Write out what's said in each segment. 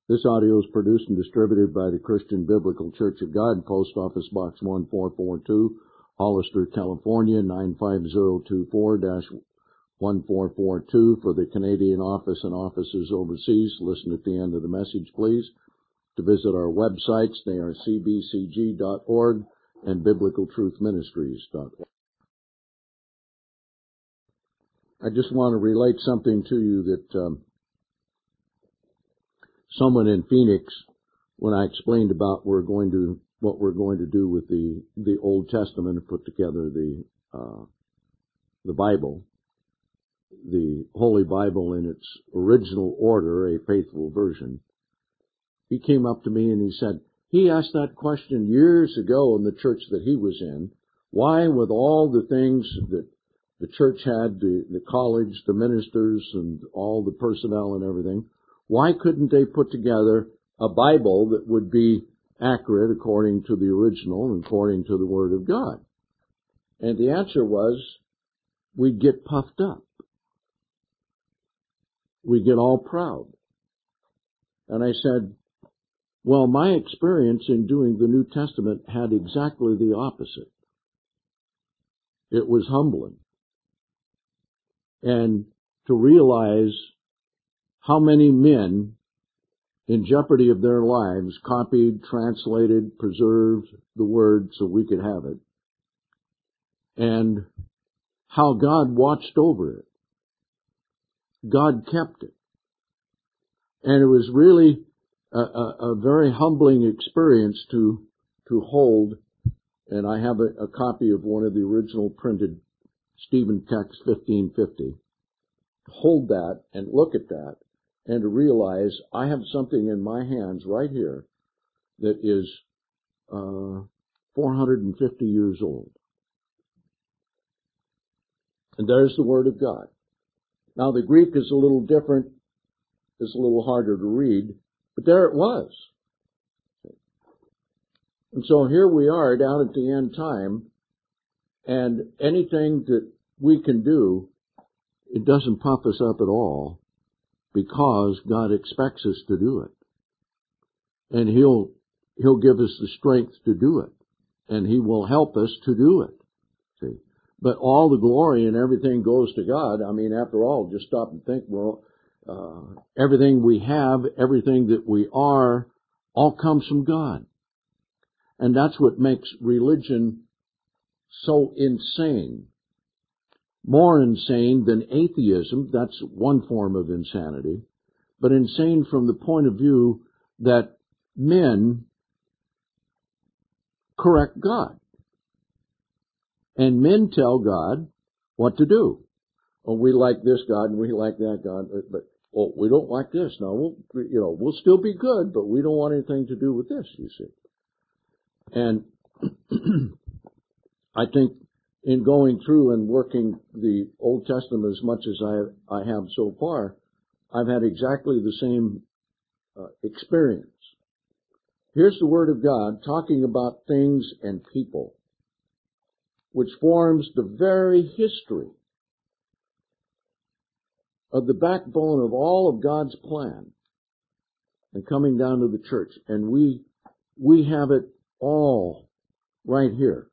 This audio is produced and distributed by the Christian Biblical Church of God, Post Office Box 1442, Hollister, California, 95024-1442. For the Canadian office and offices overseas, listen at the end of the message, please. To visit our websites, they are cbcg.org and biblicaltruthministries.org. I just want to relate something to you that someone in Phoenix, when I explained about what we're going to do with the Old Testament and put together the Bible, the Holy Bible in its original order, a faithful version, he came up to me and he said, he asked that question years ago in the church that he was in, why with all the things that the church had, the college, the ministers, and all the personnel and everything, why couldn't they put together a Bible that would be accurate according to the original and according to the Word of God? And the answer was, we'd get puffed up. We'd get all proud. And I said, well, my experience in doing the New Testament had exactly the opposite. It was humbling. And to realize how many men in jeopardy of their lives copied, translated, preserved the Word so we could have it, and how God watched over it. God kept it. And it was really a very humbling experience to hold, and I have a copy of one of the original printed Stephen Text 1550, to hold that and look at that and to realize I have something in my hands right here that is 450 years old. And there's the Word of God. Now the Greek is a little different, it's a little harder to read, but there it was. And so here we are down at the end time, and anything that we can do, it doesn't puff us up at all, because God expects us to do it. And He'll give us the strength to do it. And He will help us to do it. See? But all the glory and everything goes to God. I mean, after all, just stop and think, well, everything we have, everything that we are, all comes from God. And that's what makes religion so insane. More insane than atheism, that's one form of insanity, but insane from the point of view that men correct God. And men tell God what to do. Oh, we like this God and we like that God, but oh, we don't like this. No, we'll still be good, but we don't want anything to do with this, you see. And I think in going through and working the Old Testament as much as I have so far, I've had exactly the same experience. Here's the Word of God talking about things and people, which forms the very history of the backbone of all of God's plan and coming down to the church. And we have it all right here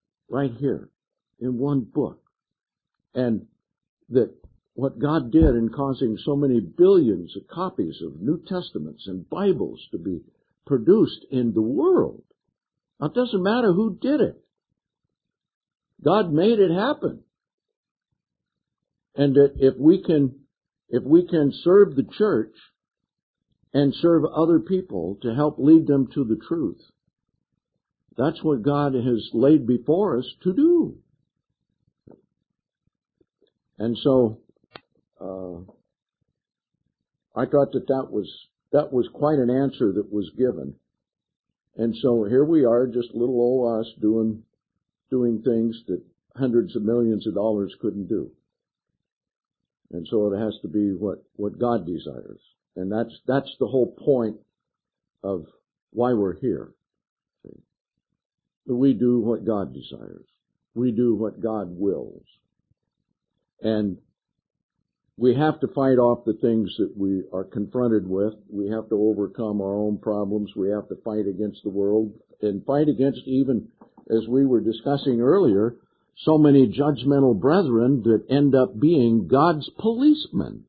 in one book. And that what God did in causing so many billions of copies of New Testaments and Bibles to be produced in the world. Now, it doesn't matter who did it. God made it happen. And that if we can serve the church and serve other people to help lead them to the truth, that's what God has laid before us to do. And so, I thought that was quite an answer that was given. And so here we are, just little old us doing things that hundreds of millions of dollars couldn't do. And so it has to be what God desires. And that's the whole point of why we're here. See? We do what God desires. We do what God wills. And we have to fight off the things that we are confronted with. We have to overcome our own problems. We have to fight against the world and fight against, even as we were discussing earlier, so many judgmental brethren that end up being God's policemen.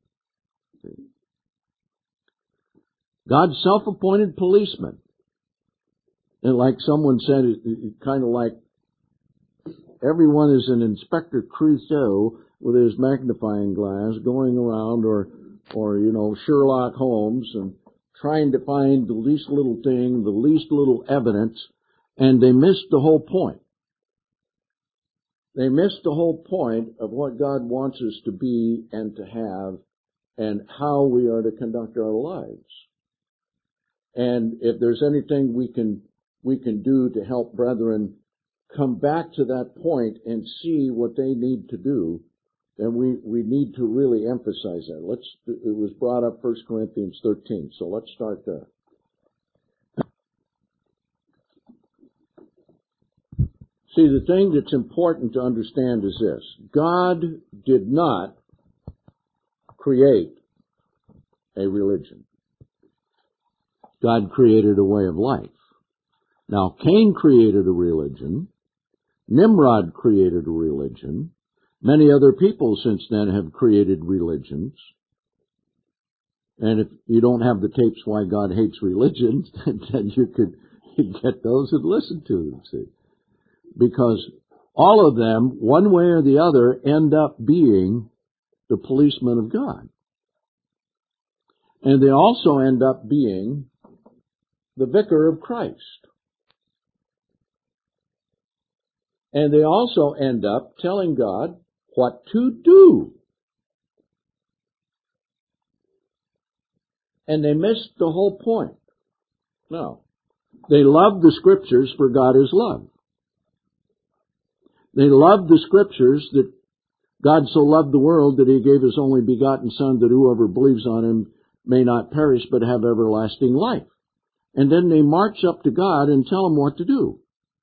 God's self-appointed policemen. And like someone said, kind of like everyone is an Inspector Clouseau with his magnifying glass going around, or Sherlock Holmes, and trying to find the least little thing, the least little evidence, and they missed the whole point. They missed the whole point of what God wants us to be and to have and how we are to conduct our lives. And if there's anything we can do to help brethren come back to that point and see what they need to do, then we need to really emphasize that. It was brought up 1 Corinthians 13, so let's start there. See, the thing that's important to understand is this. God did not create a religion. God created a way of life. Now, Cain created a religion. Nimrod created a religion. Many other people since then have created religions. And if you don't have the tapes Why God Hates Religions, then you could get those and listen to them, see. Because all of them, one way or the other, end up being the policemen of God. And they also end up being the vicar of Christ. And they also end up telling God what to do. And they missed the whole point. No. They love the Scriptures, for God is love. They love the Scriptures that God so loved the world that He gave His only begotten Son, that whoever believes on Him may not perish but have everlasting life. And then they march up to God and tell Him what to do.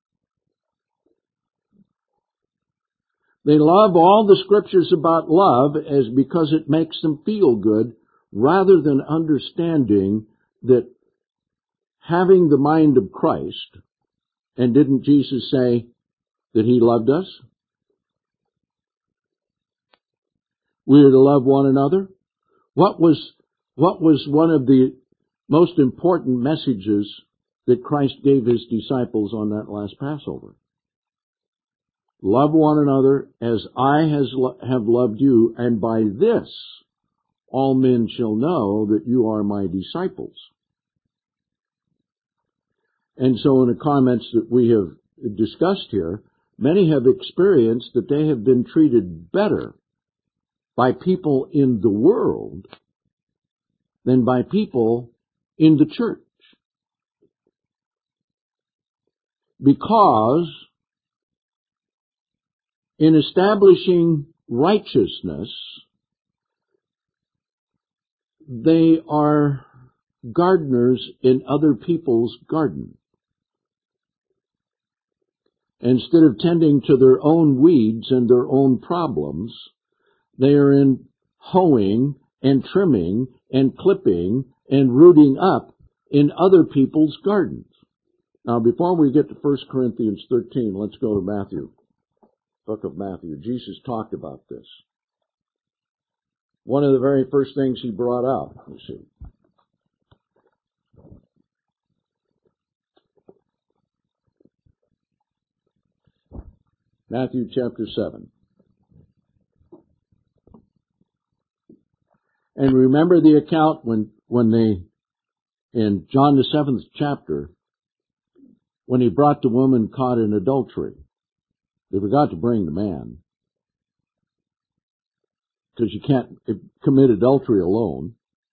They love all the Scriptures about love as because it makes them feel good, rather than understanding that having the mind of Christ, and didn't Jesus say that He loved us? We are to love one another. What was one of the most important messages that Christ gave His disciples on that last Passover? Love one another as I have loved you, and by this all men shall know that you are my disciples. And so in the comments that we have discussed here, many have experienced that they have been treated better by people in the world than by people in the church. Because in establishing righteousness, they are gardeners in other people's garden. Instead of tending to their own weeds and their own problems, they are in hoeing and trimming and clipping and rooting up in other people's gardens. Now, before we get to 1 Corinthians 13, let's go to Matthew, book of Matthew. Jesus talked about this. One of the very first things He brought out, you see. Matthew chapter 7. And remember the account when they, in John the 7th chapter, when He brought the woman caught in adultery. They forgot to bring the man. Because you can't commit adultery alone.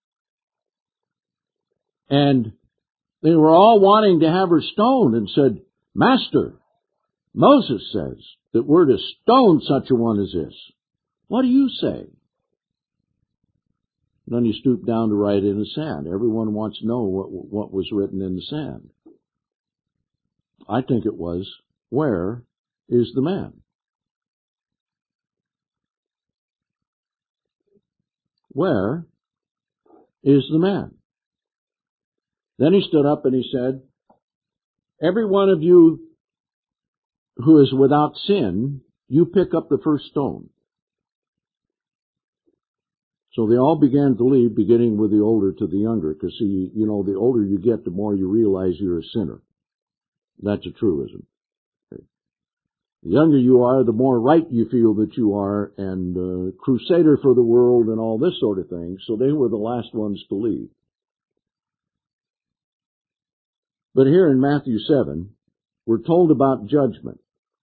And they were all wanting to have her stoned and said, Master, Moses says that we're to stone such a one as this. What do you say? And then He stooped down to write in the sand. Everyone wants to know what was written in the sand. I think it was, where is the man? Where is the man? Then he stood up and he said, every one of you who is without sin, you pick up the first stone. So they all began to leave, beginning with the older to the younger, because see, you know, the older you get, the more you realize you're a sinner. That's a truism. Okay. The younger you are, the more right you feel that you are, and crusader for the world and all this sort of thing. So they were the last ones to leave. But here in Matthew 7, we're told about judgment.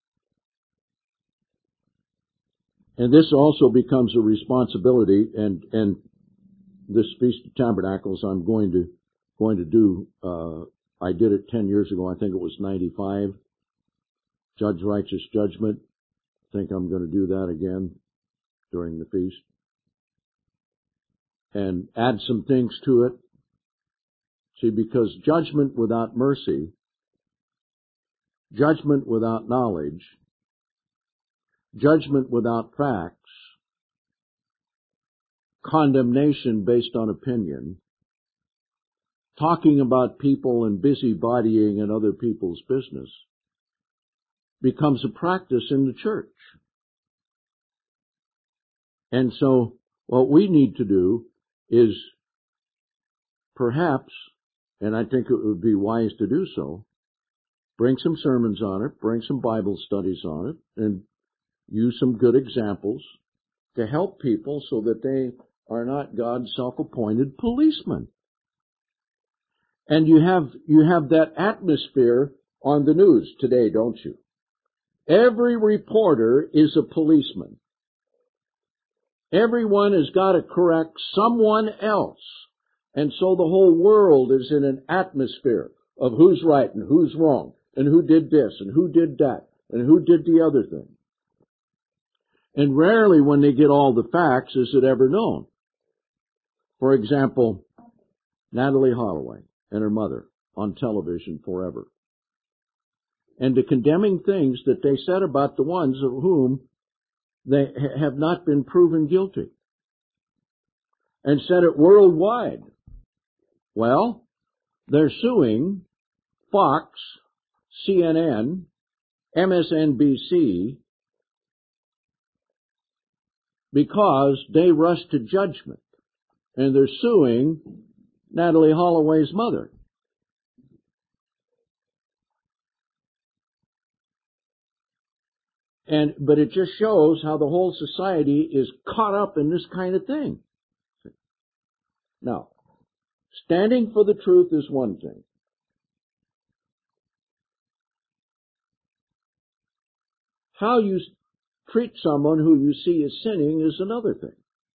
And this also becomes a responsibility, and this Feast of Tabernacles I'm going to do, I did it 10 years ago, I think it was 95, Judge Righteous Judgment. I think I'm going to do that again during the feast. And add some things to it. See, because judgment without mercy, judgment without knowledge, judgment without facts, condemnation based on opinion, talking about people and busybodying in other people's business, becomes a practice in the church. And so what we need to do is perhaps, and I think it would be wise to do so, bring some sermons on it, bring some Bible studies on it, and use some good examples to help people so that they are not God's self-appointed policemen. And you have that atmosphere on the news today, don't you? Every reporter is a policeman. Everyone has got to correct someone else. And so the whole world is in an atmosphere of who's right and who's wrong, and who did this and who did that, and who did the other thing. And rarely when they get all the facts is it ever known. For example, Natalie Holloway and her mother on television forever. And the condemning things that they said about the ones of whom they have not been proven guilty. And said it worldwide. Well, they're suing Fox, CNN, MSNBC, because they rushed to judgment. And they're suing Natalie Holloway's mother. But it just shows how the whole society is caught up in this kind of thing. Now, standing for the truth is one thing. How you treat someone who you see is sinning is another thing.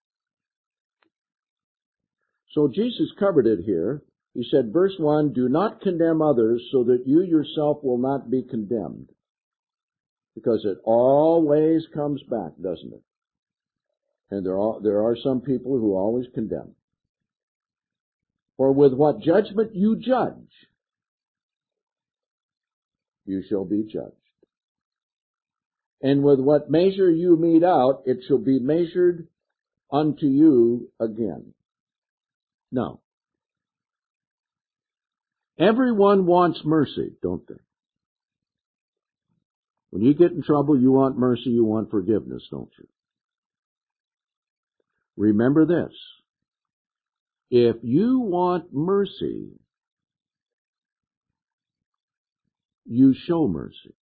So Jesus covered it here. He said, verse 1, do not condemn others so that you yourself will not be condemned. Because it always comes back, doesn't it? And there are some people who always condemn. For with what judgment you judge, you shall be judged. And with what measure you mete out, it shall be measured unto you again. Now, everyone wants mercy, don't they? When you get in trouble, you want mercy, you want forgiveness, don't you? Remember this. If you want mercy, you show mercy.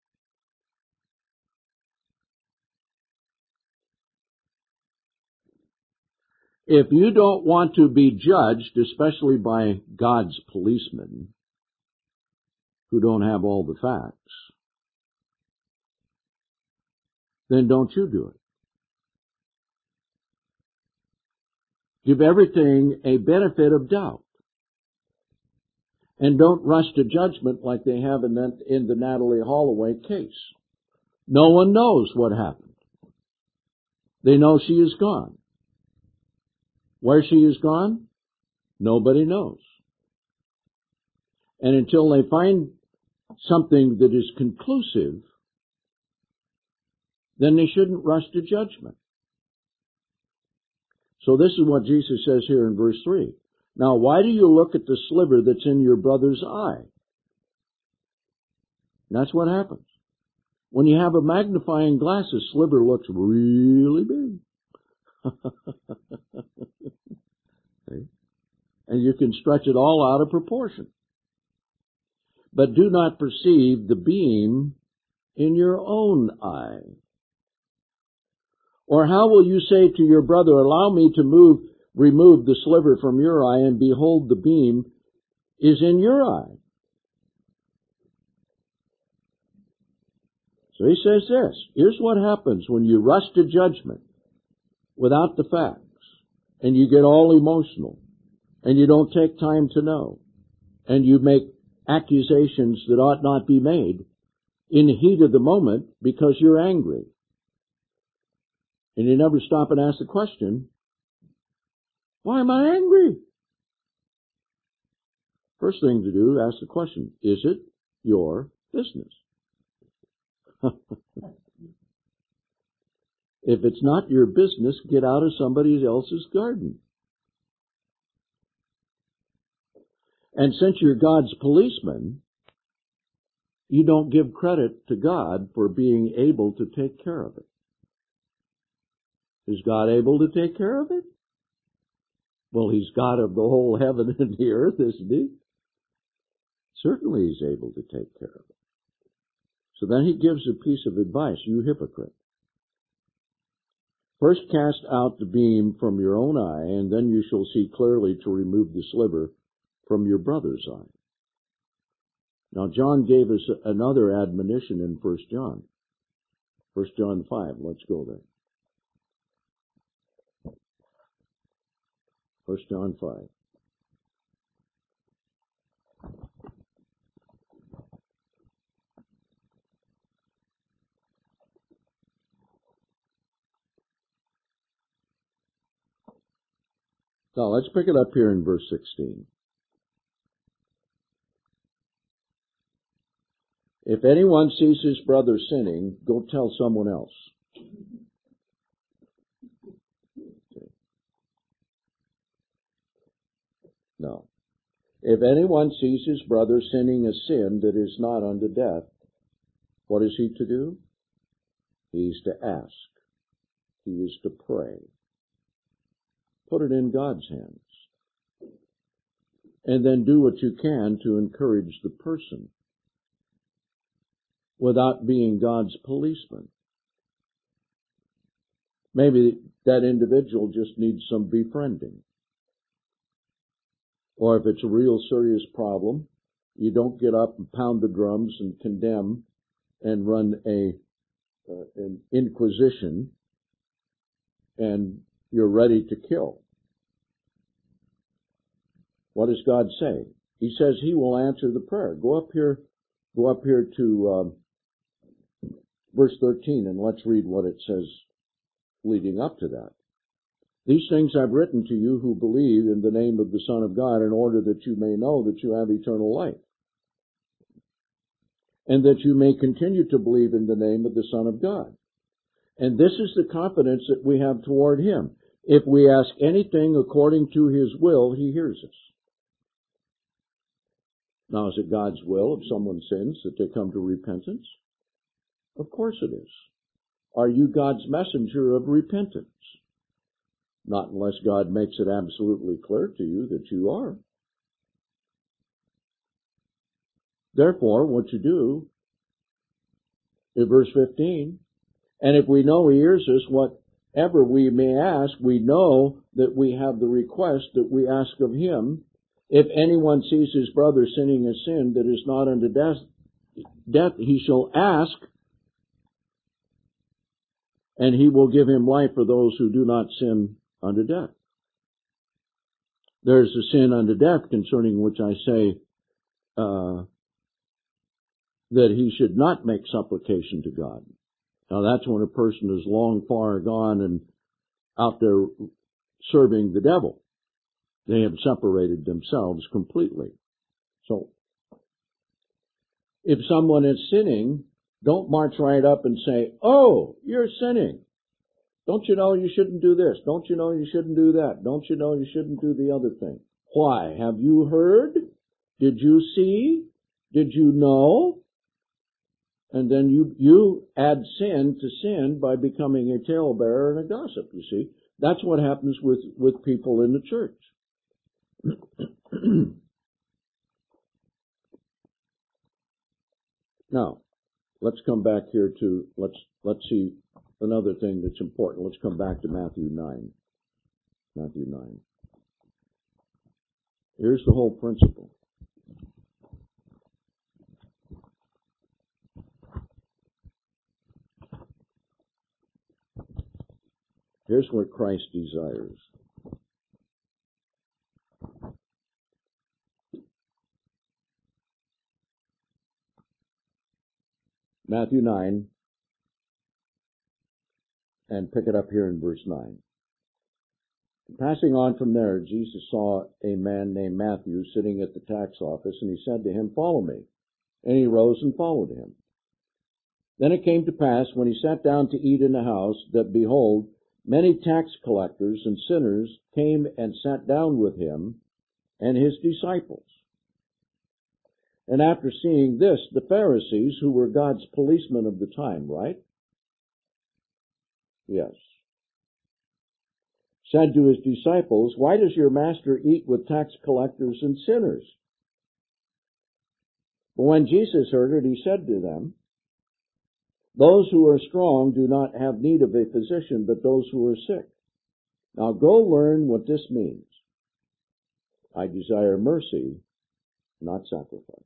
If you don't want to be judged, especially by God's policemen, who don't have all the facts, then don't you do it. Give everything a benefit of doubt. And don't rush to judgment like they have in the Natalie Holloway case. No one knows what happened. They know she is gone. Where she is gone, nobody knows. And until they find something that is conclusive, then they shouldn't rush to judgment. So this is what Jesus says here in verse 3. Now, why do you look at the sliver that's in your brother's eye? And that's what happens. When you have a magnifying glass, the sliver looks really big. And you can stretch it all out of proportion. But do not perceive the beam in your own eye. Or how will you say to your brother, allow me to remove the sliver from your eye, and behold, the beam is in your eye? So he says this, here's what happens when you rush to judgment without the facts, and you get all emotional, and you don't take time to know, and you make accusations that ought not be made in the heat of the moment because you're angry. And you never stop and ask the question, why am I angry? First thing to do, ask the question, is it your business? If it's not your business, get out of somebody else's garden. And since you're God's policeman, you don't give credit to God for being able to take care of it. Is God able to take care of it? Well, He's God of the whole heaven and the earth, isn't He? Certainly He's able to take care of it. So then He gives a piece of advice, you hypocrite. First cast out the beam from your own eye, and then you shall see clearly to remove the sliver from your brother's eye. Now, John gave us another admonition in 1 John. 1 John 5, let's go there. 1 John 5. Now, let's pick it up here in verse 16. If anyone sees his brother sinning, go tell someone else. No. If anyone sees his brother sinning a sin that is not unto death, what is he to do? He is to ask. He is to pray. Put it in God's hands. And then do what you can to encourage the person without being God's policeman. Maybe that individual just needs some befriending. Or if it's a real serious problem, you don't get up and pound the drums and condemn and run an inquisition and you're ready to kill. What does God say? He says He will answer the prayer. Go up here to verse 13 and let's read what it says leading up to that. These things I've written to you who believe in the name of the Son of God, in order that you may know that you have eternal life, and that you may continue to believe in the name of the Son of God. And this is the confidence that we have toward Him. If we ask anything according to His will, He hears us. Now, is it God's will if someone sins that they come to repentance? Of course it is. Are you God's messenger of repentance? Not unless God makes it absolutely clear to you that you are. Therefore, what you do, in verse 15, and if we know He hears us, whatever we may ask, we know that we have the request that we ask of Him. If anyone sees his brother sinning a sin that is not unto death, he shall ask, and He will give him life for those who do not sin unto death. There's a sin unto death concerning which I say that he should not make supplication to God. Now that's when a person is long far gone and out there serving the devil. They have separated themselves completely. So, if someone is sinning, don't march right up and say, "Oh, you're sinning." Don't you know you shouldn't do this? Don't you know you shouldn't do that? Don't you know you shouldn't do the other thing? Why? Have you heard? Did you see? Did you know? And then you add sin to sin by becoming a talebearer and a gossip, you see. That's what happens with people in the church. Now, let's come back here to, let's see another thing that's important. Let's come back to Matthew 9. Matthew 9. Here's the whole principle. Here's what Christ desires. Matthew 9, and pick it up here in verse 9. Passing on from there, Jesus saw a man named Matthew sitting at the tax office, and he said to him, "Follow me." And he rose and followed him. Then it came to pass, when he sat down to eat in the house, that, behold, many tax collectors and sinners came and sat down with him and his disciples. And after seeing this, the Pharisees, who were God's policemen of the time, right? Yes. Said to his disciples, "Why does your master eat with tax collectors and sinners?" But when Jesus heard it, he said to them, "Those who are strong do not have need of a physician, but those who are sick. Now go learn what this means. I desire mercy, not sacrifice.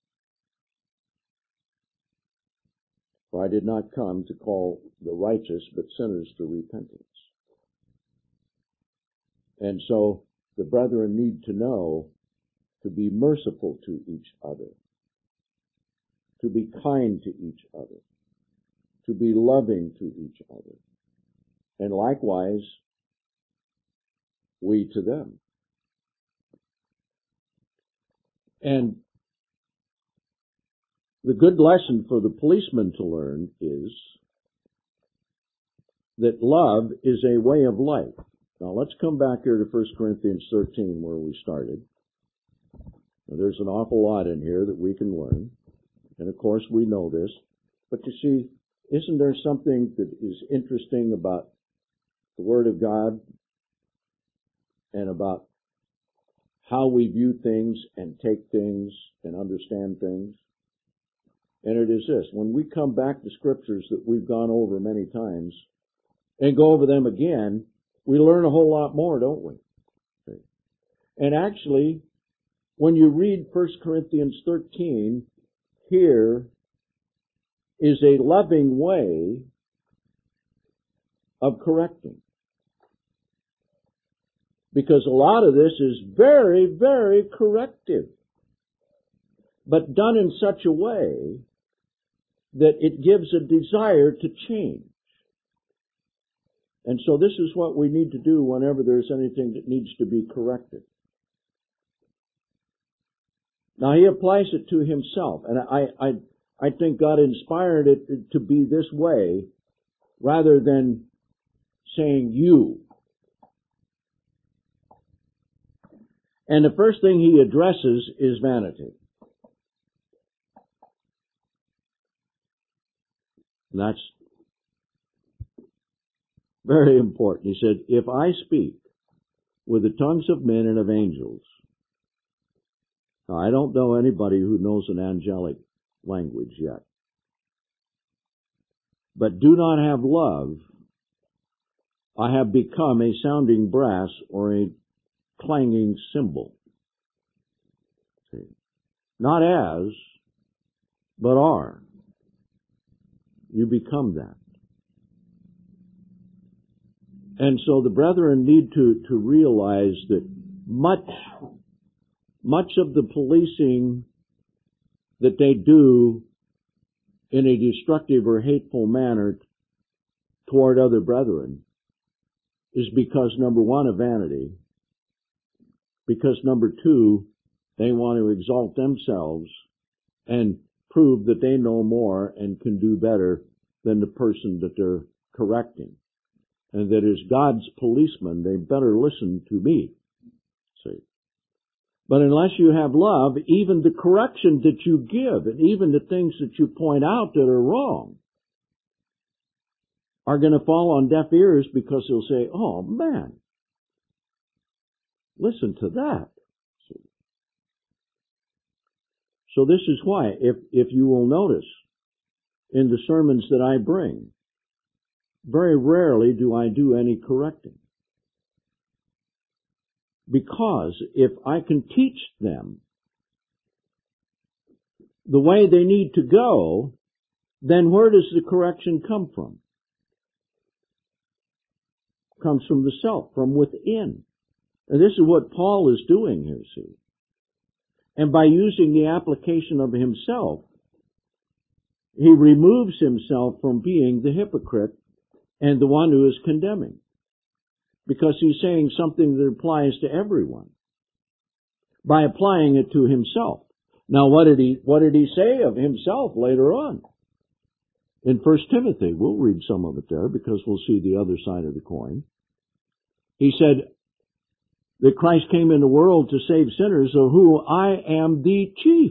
For I did not come to call the righteous, but sinners to repentance." And so the brethren need to know to be merciful to each other, to be kind to each other, to be loving to each other, and likewise we to them. And the good lesson for the policeman to learn is that love is a way of life. Now let's come back here to 1 Corinthians 13 where we started. Now, there's an awful lot in here that we can learn. And of course we know this. But you see, isn't there something that is interesting about the Word of God and about how we view things and take things and understand things? And it is this: when we come back to scriptures that we've gone over many times and go over them again, we learn a whole lot more, don't we? And actually, when you read 1 Corinthians 13, here is a loving way of correcting. Because a lot of this is very, very corrective, but done in such a way that it gives a desire to change. And so this is what we need to do whenever there's anything that needs to be corrected. Now he applies it to himself, and I think God inspired it to be this way rather than saying you. And the first thing he addresses is vanity. And that's very important. He said, "If I speak with the tongues of men and of angels," now, I don't know anybody who knows an angelic language yet, "but do not have love, I have become a sounding brass or a clanging cymbal." See? Not as, but are. You become that. And so the brethren need to realize that much of the policing that they do in a destructive or hateful manner toward other brethren is because, number one, of vanity, because, number two, they want to exalt themselves and prove that they know more and can do better than the person that they're correcting. and that is God's policeman, they better listen to me. See? But unless you have love, even the correction that you give, and even the things that you point out that are wrong, are going to fall on deaf ears, because they'll say, oh man, listen to that. See? So this is why, if you will notice, in the sermons that I bring, very rarely do I do any correcting. Because if I can teach them the way they need to go, then where does the correction come from? It comes from the self, from within. And this is what Paul is doing here, see. And by using the application of himself, he removes himself from being the hypocrite and the one who is condemning. Because he's saying something that applies to everyone by applying it to himself. Now, what did he say of himself later on? In 1 Timothy, we'll read some of it there because we'll see the other side of the coin. He said that Christ came in the world to save sinners, of whom I am the chief.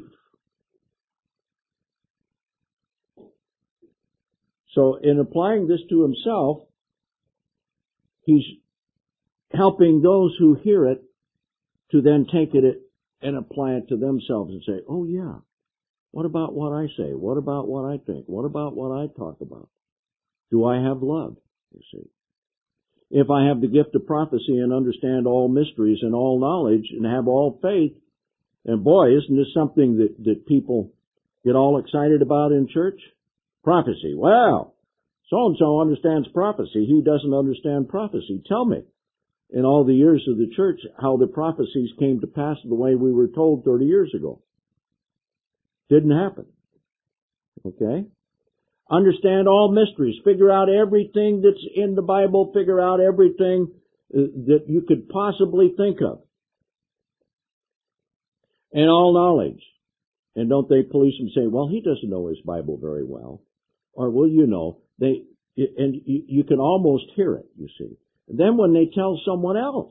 So in applying this to himself, he's helping those who hear it to then take it and apply it to themselves and say, oh yeah, what about what I say? What about what I think? What about what I talk about? Do I have love? You see. If I have the gift of prophecy and understand all mysteries and all knowledge and have all faith, and boy, isn't this something that people get all excited about in church? Prophecy. Well, so-and-so understands prophecy. He doesn't understand prophecy. Tell me, in all the years of the church, how the prophecies came to pass the way we were told 30 years ago. Didn't happen. Okay? Understand all mysteries. Figure out everything that's in the Bible. Figure out everything that you could possibly think of. And all knowledge. And don't they police him say, well, he doesn't know his Bible very well. Or, well, you know, you can almost hear it, you see. And then when they tell someone else,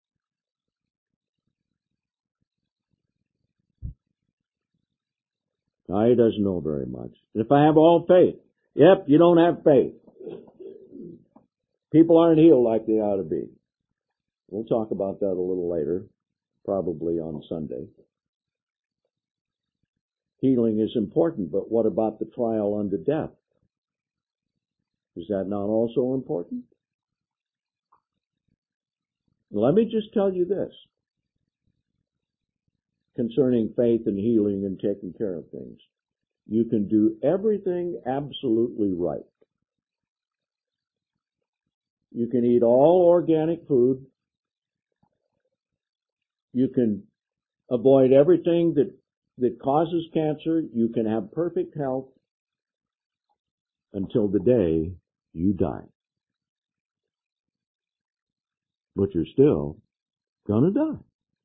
no, he doesn't know very much. If I have all faith, yep, you don't have faith. People aren't healed like they ought to be. We'll talk about that a little later, probably on Sunday. Healing is important, but what about the trial unto death? Is that not also important? Let me just tell you this concerning faith and healing and taking care of things. You can do everything absolutely right. You can eat all organic food. You can avoid everything that causes cancer. You can have perfect health until the day you die. But you're still gonna die.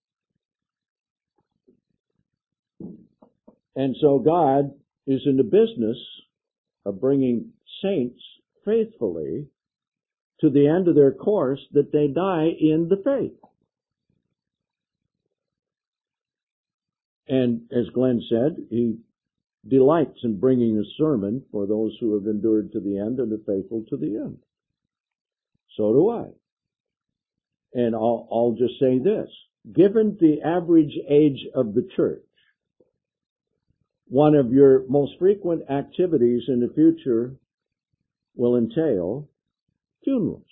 And so God is in the business of bringing saints faithfully to the end of their course, that they die in the faith. And as Glenn said, he delights in bringing a sermon for those who have endured to the end and are faithful to the end. So do I. And I'll just say this. Given the average age of the church, one of your most frequent activities in the future will entail funerals.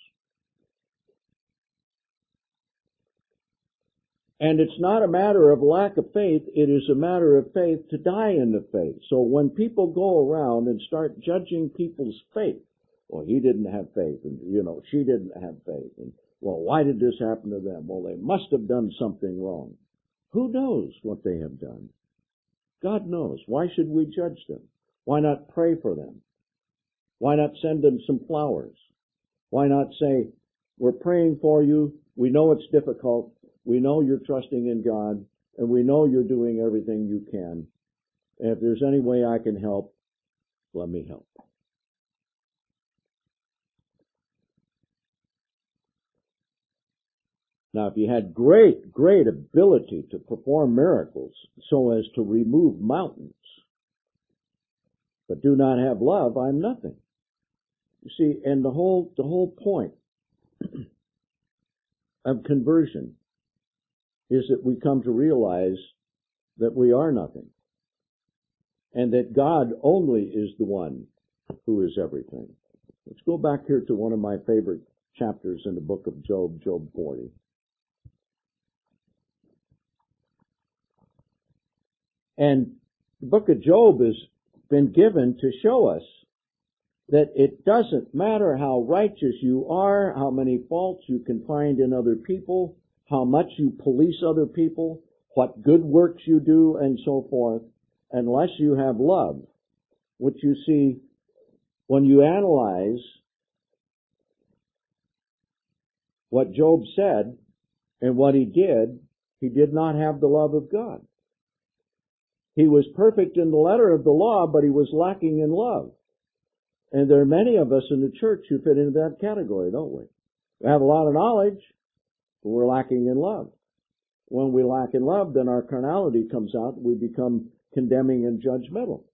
And it's not a matter of lack of faith, it is a matter of faith to die in the faith. So when people go around and start judging people's faith, well, he didn't have faith, and, she didn't have faith, and, well, why did this happen to them? Well, they must have done something wrong. Who knows what they have done? God knows. Why should we judge them? Why not pray for them? Why not send them some flowers? Why not say, we're praying for you, we know it's difficult, we know you're trusting in God, and we know you're doing everything you can. And if there's any way I can help, let me help. Now, if you had great ability to perform miracles so as to remove mountains, but do not have love, I'm nothing. You see, and the whole point of conversion is that we come to realize that we are nothing, and that God only is the one who is everything. Let's go back here to one of my favorite chapters in the book of Job, Job 40. And the book of Job has been given to show us that it doesn't matter how righteous you are, how many faults you can find in other people, how much you police other people, what good works you do, and so forth, unless you have love, which you see when you analyze what Job said and what he did not have the love of God. He was perfect in the letter of the law, but he was lacking in love. And there are many of us in the church who fit into that category, don't we? We have a lot of knowledge, but we're lacking in love. When we lack in love, then our carnality comes out, we become condemning and judgmental.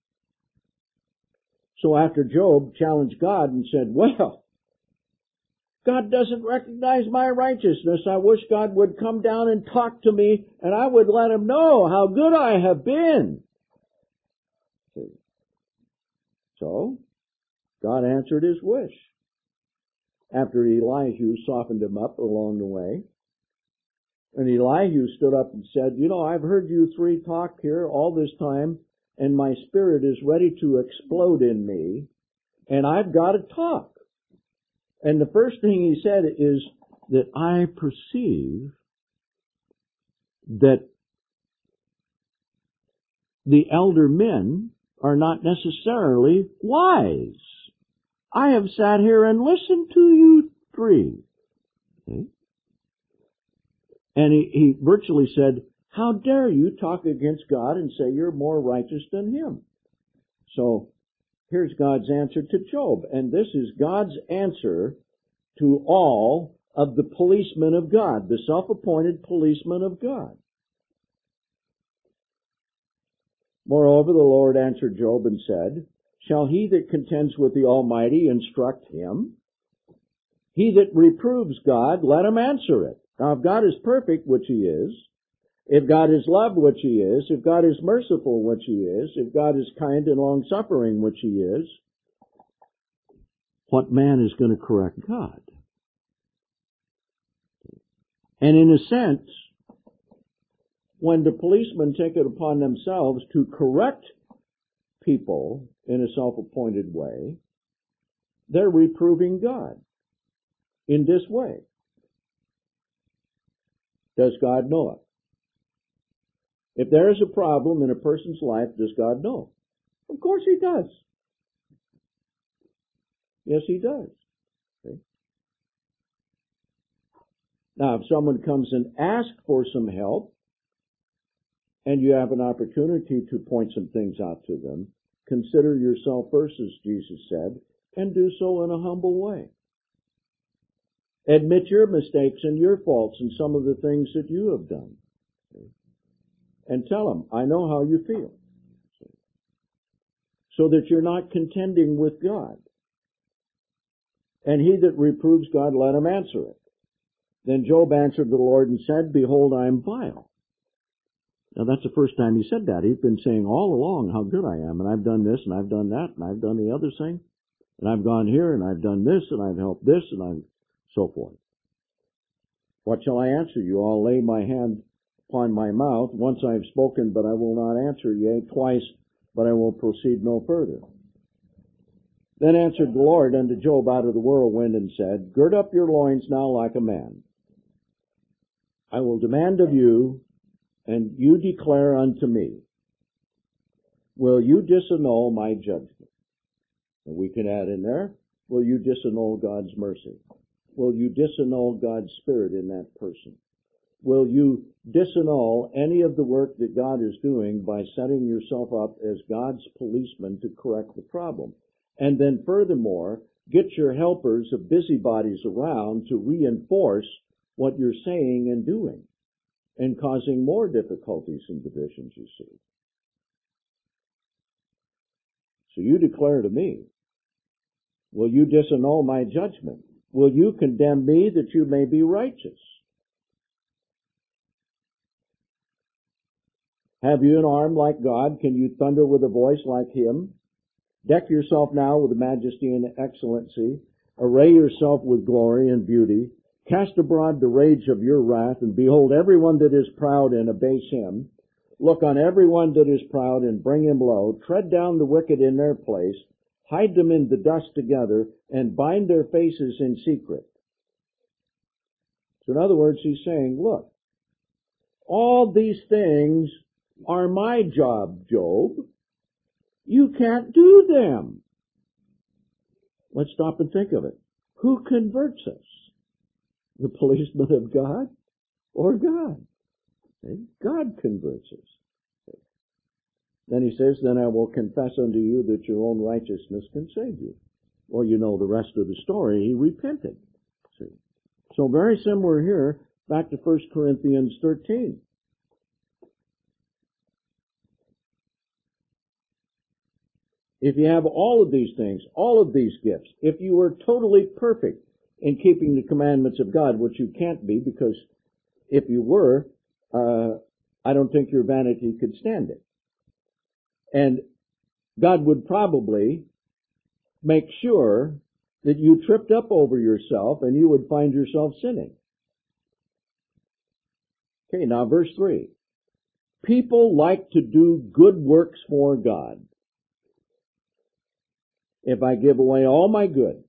So after Job challenged God and said, well, God doesn't recognize my righteousness. I wish God would come down and talk to me, and I would let him know how good I have been. So, God answered his wish. After Elihu softened him up along the way, and Elihu stood up and said, I've heard you three talk here all this time, and my spirit is ready to explode in me, and I've got to talk. And the first thing he said is that I perceive that the elder men are not necessarily wise. I have sat here and listened to you three. Okay? And he virtually said, how dare you talk against God and say you're more righteous than him? So here's God's answer to Job. And this is God's answer to all of the policemen of God, the self-appointed policemen of God. Moreover, the Lord answered Job and said, shall he that contends with the Almighty instruct him? He that reproves God, let him answer it. Now, if God is perfect, which he is, if God is loved, which he is, if God is merciful, which he is, if God is kind and long-suffering, which he is, what man is going to correct God? And in a sense, when the policemen take it upon themselves to correct people in a self-appointed way, they're reproving God in this way. Does God know it? If there is a problem in a person's life, does God know? Of course he does. Yes, he does. Okay. Now, if someone comes and asks for some help, and you have an opportunity to point some things out to them, consider yourself first, as Jesus said, and do so in a humble way. Admit your mistakes and your faults and some of the things that you have done. Okay. And tell them, I know how you feel. So that you're not contending with God. And he that reproves God, let him answer it. Then Job answered the Lord and said, behold, I am vile. Now that's the first time he said that. He's been saying all along how good I am, and I've done this, and I've done that, and I've done the other thing, and I've gone here, and I've done this, and I've helped this, and I've so forth. What shall I answer you? I'll lay my hand upon my mouth. Once I have spoken, but I will not answer, yea, twice, but I will proceed no further. Then answered the Lord unto Job out of the whirlwind and said, gird up your loins now like a man. I will demand of you, and you declare unto me, will you disannul my judgment? And we can add in there, will you disannul God's mercy? Will you disannul God's Spirit in that person? Will you disannul any of the work that God is doing by setting yourself up as God's policeman to correct the problem? And then furthermore, get your helpers of busybodies around to reinforce what you're saying and doing, and causing more difficulties and divisions, you see. So you declare to me, will you disannul my judgment? Will you condemn me that you may be righteous? Have you an arm like God? Can you thunder with a voice like him? Deck yourself now with majesty and excellency. Array yourself with glory and beauty. Cast abroad the rage of your wrath, and behold everyone that is proud and abase him. Look on everyone that is proud and bring him low. Tread down the wicked in their place. Hide them in the dust together, and bind their faces in secret. So in other words, he's saying, look, all these things are my job, Job. You can't do them. Let's stop and think of it. Who converts us? The policeman of God or God? God converts us. Then he says, then I will confess unto you that your own righteousness can save you. Well, you know the rest of the story. He repented. See? So very similar here, back to 1 Corinthians 13. If you have all of these things, all of these gifts, if you were totally perfect in keeping the commandments of God, which you can't be, because if you were, I don't think your vanity could stand it. And God would probably make sure that you tripped up over yourself and you would find yourself sinning. Okay, now verse 3. People like to do good works for God. If I give away all my goods,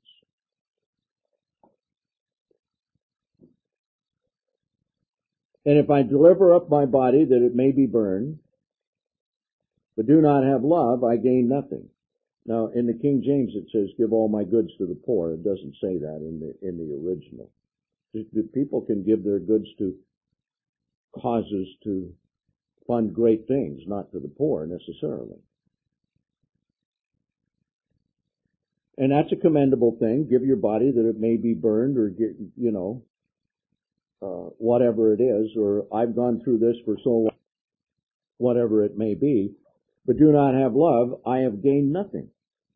and if I deliver up my body that it may be burned, but do not have love, I gain nothing. Now, in the King James it says, give all my goods to the poor. It doesn't say that in the original. People can give their goods to causes to fund great things, not to the poor necessarily. And that's a commendable thing. Give your body that it may be burned, or get, whatever it is, or I've gone through this for so long, whatever it may be. But do not have love, I have gained nothing.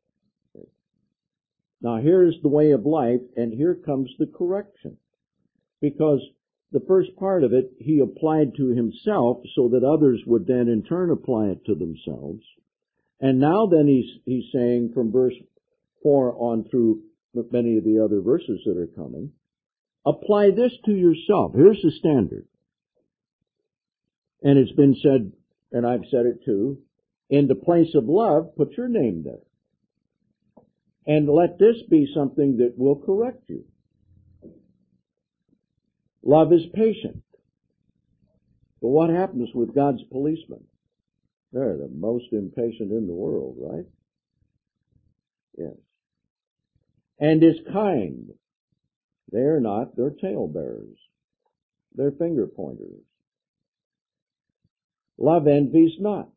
Now here's the way of life, and here comes the correction. Because the first part of it, he applied to himself so that others would then in turn apply it to themselves. And now then he's saying from verse 4 on through many of the other verses that are coming, apply this to yourself. Here's the standard. And it's been said, and I've said it too, in the place of love, put your name there. And let this be something that will correct you. Love is patient. But what happens with God's policemen? They're the most impatient in the world, right? Yes. And is kind. They're not, they're talebearers. They're finger pointers. Love envies not.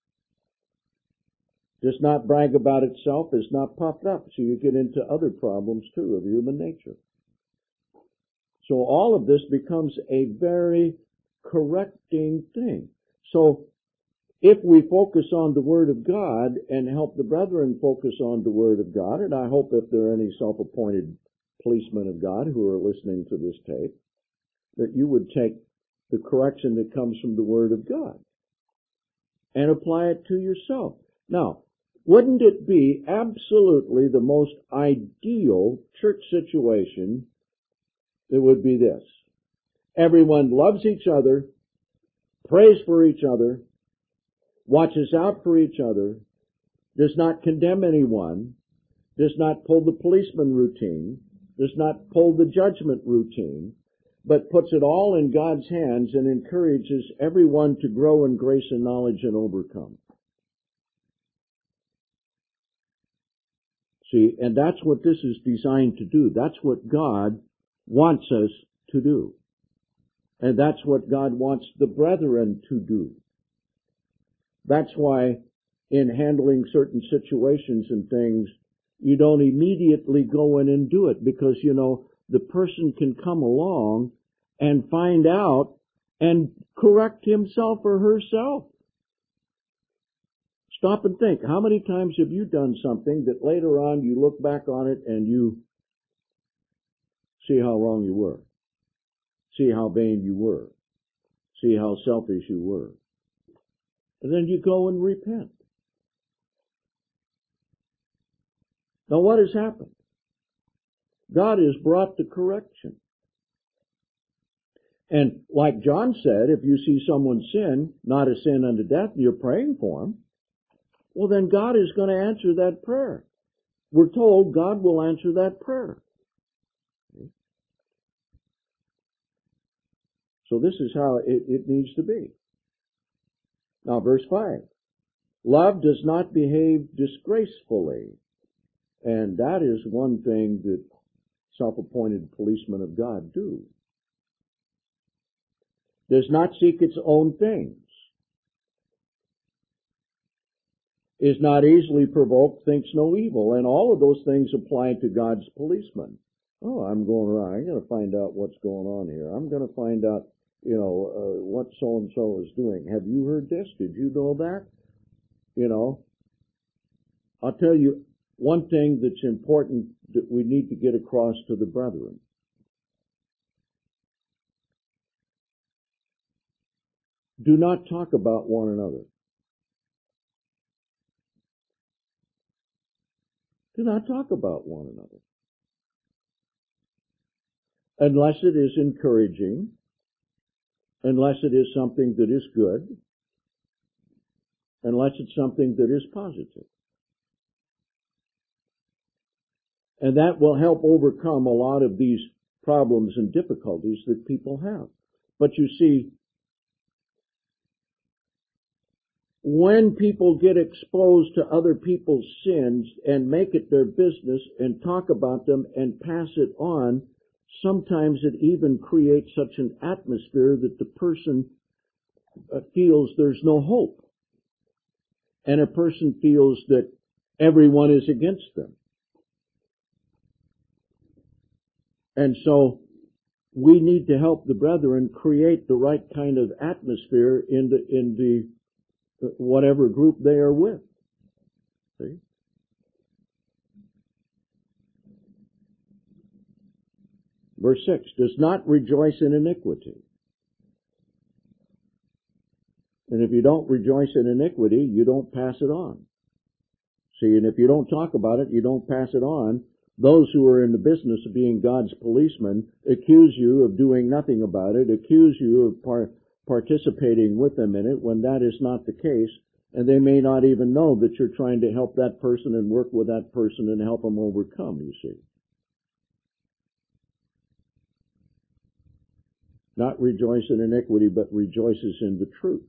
Does not brag about itself, is not puffed up. So you get into other problems too of human nature. So all of this becomes a very correcting thing. So if we focus on the Word of God and help the brethren focus on the Word of God, and I hope if there are any self-appointed policemen of God who are listening to this tape, that you would take the correction that comes from the Word of God and apply it to yourself. Now, wouldn't it be absolutely the most ideal church situation? It would be this. Everyone loves each other, prays for each other, watches out for each other, does not condemn anyone, does not pull the policeman routine, does not pull the judgment routine, but puts it all in God's hands and encourages everyone to grow in grace and knowledge and overcome. See, and that's what this is designed to do. That's what God wants us to do. And that's what God wants the brethren to do. That's why in handling certain situations and things, you don't immediately go in and do it, because, the person can come along and find out and correct himself or herself. Stop and think. How many times have you done something that later on you look back on it and you see how wrong you were? See how vain you were? See how selfish you were? And then you go and repent. Now what has happened? God has brought the correction. And like John said, if you see someone sin, not a sin unto death, and you're praying for them, well then God is going to answer that prayer. We're told God will answer that prayer. So this is how it needs to be. Now verse 5. Love does not behave disgracefully. And that is one thing that self-appointed policemen of God do. Does not seek its own things. Is not easily provoked, thinks no evil. And all of those things apply to God's policemen. Oh, I'm going around. I'm going to find out what's going on here. I'm going to find out, what so-and-so is doing. Have you heard this? Did you know that? I'll tell you one thing that's important that we need to get across to the brethren. Do not talk about one another. Do not talk about one another. Unless it is encouraging, unless it is something that is good, unless it's something that is positive. And that will help overcome a lot of these problems and difficulties that people have. But you see, when people get exposed to other people's sins and make it their business and talk about them and pass it on, sometimes it even creates such an atmosphere that the person feels there's no hope. And a person feels that everyone is against them. And so we need to help the brethren create the right kind of atmosphere in the whatever group they are with. See? Verse 6, does not rejoice in iniquity. And if you don't rejoice in iniquity, you don't pass it on. See, and if you don't talk about it, you don't pass it on. Those who are in the business of being God's policemen accuse you of doing nothing about it, accuse you of participating with them in it when that is not the case, and they may not even know that you're trying to help that person and work with that person and help them overcome, you see. Not rejoice in iniquity, but rejoices in the truth.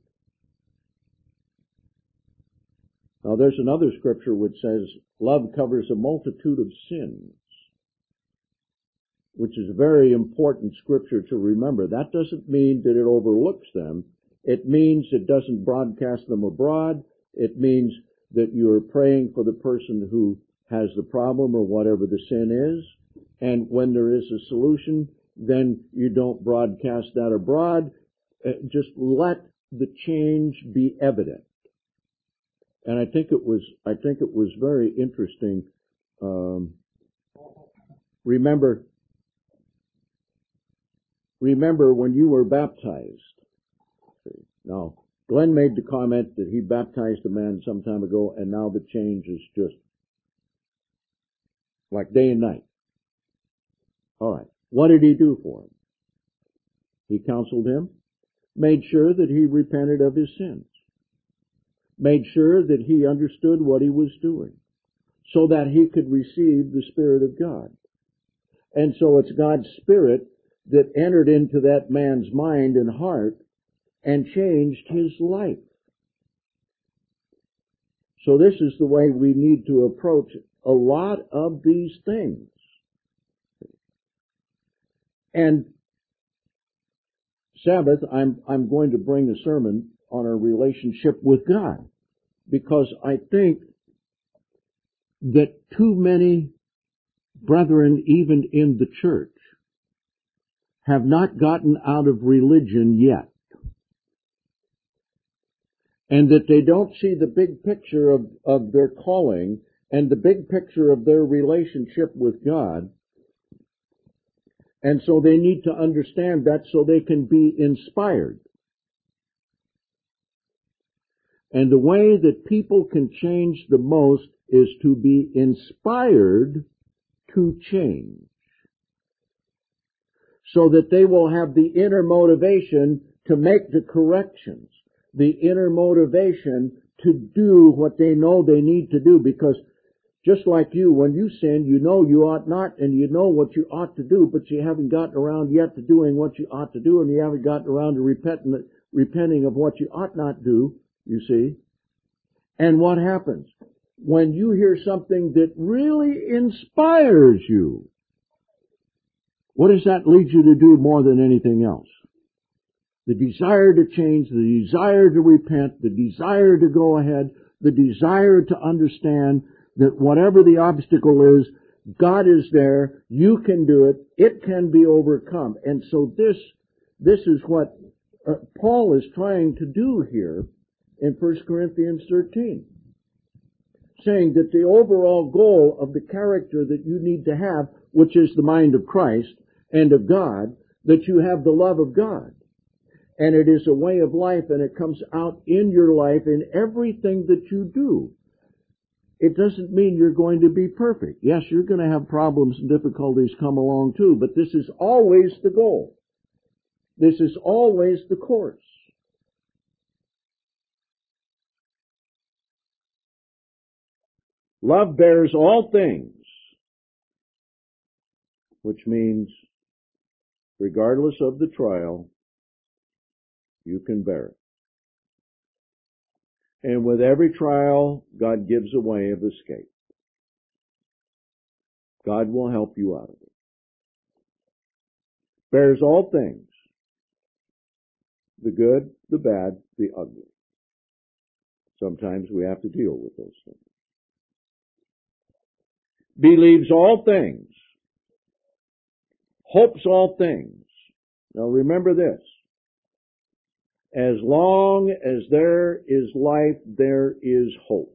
Now there's another scripture which says, love covers a multitude of sins, which is a very important scripture to remember. That doesn't mean that it overlooks them. It means it doesn't broadcast them abroad. It means that you're praying for the person who has the problem or whatever the sin is. And when there is a solution, then you don't broadcast that abroad. Just let the change be evident. And I think it was very interesting. Remember when you were baptized. Now, Glenn made the comment that he baptized a man some time ago, and now the change is just like day and night. All right. What did he do for him? He counseled him, made sure that he repented of his sins, made sure that he understood what he was doing, so that he could receive the Spirit of God. And so it's God's Spirit that entered into that man's mind and heart and changed his life. So this is the way we need to approach a lot of these things. And Sabbath, I'm going to bring a sermon on our relationship with God, because I think that too many brethren, even in the church, have not gotten out of religion yet, and that they don't see the big picture of their calling and the big picture of their relationship with God, and so they need to understand that so they can be inspired. And the way that people can change the most is to be inspired to change, so that they will have the inner motivation to make the corrections, the inner motivation to do what they know they need to do. Because just like you, when you sin, you know you ought not, and you know what you ought to do, but you haven't gotten around yet to doing what you ought to do, and you haven't gotten around to repenting of what you ought not do, you see. And what happens? When you hear something that really inspires you, what does that lead you to do more than anything else? The desire to change, the desire to repent, the desire to go ahead, the desire to understand that whatever the obstacle is, God is there, you can do it, it can be overcome. And so this is what Paul is trying to do here in 1 Corinthians 13. Saying that the overall goal of the character that you need to have, which is the mind of Christ and of God, that you have the love of God. And it is a way of life, and it comes out in your life in everything that you do. It doesn't mean you're going to be perfect. Yes, you're going to have problems and difficulties come along too, but this is always the goal. This is always the course. Love bears all things, which means regardless of the trial, you can bear it. And with every trial, God gives a way of escape. God will help you out of it. Bears all things, the good, the bad, the ugly. Sometimes we have to deal with those things. Believes all things, hopes all things. Now remember this. As long as there is life, there is hope.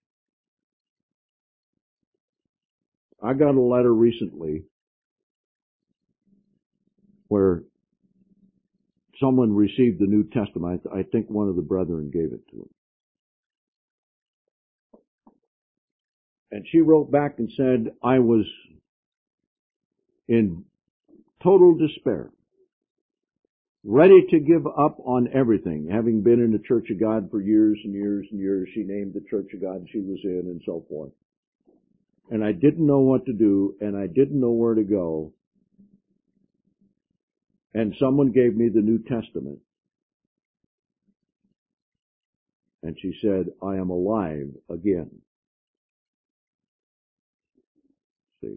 I got a letter recently where someone received the New Testament. I think one of the brethren gave it to him. And she wrote back and said, I was in total despair, ready to give up on everything, having been in the Church of God for years and years and years. She named the Church of God she was in and so forth. And I didn't know what to do, and I didn't know where to go. And someone gave me the New Testament. And she said, I am alive again. See?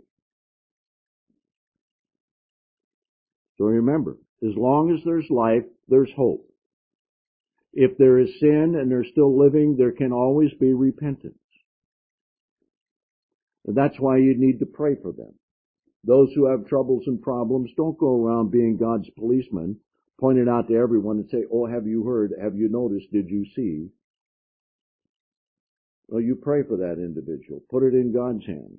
So remember, as long as there's life, there's hope. If there is sin and they're still living, there can always be repentance. And that's why you need to pray for them. Those who have troubles and problems, don't go around being God's policeman, pointing out to everyone and say, oh, have you heard? Have you noticed? Did you see? Well, you pray for that individual. Put it in God's hands.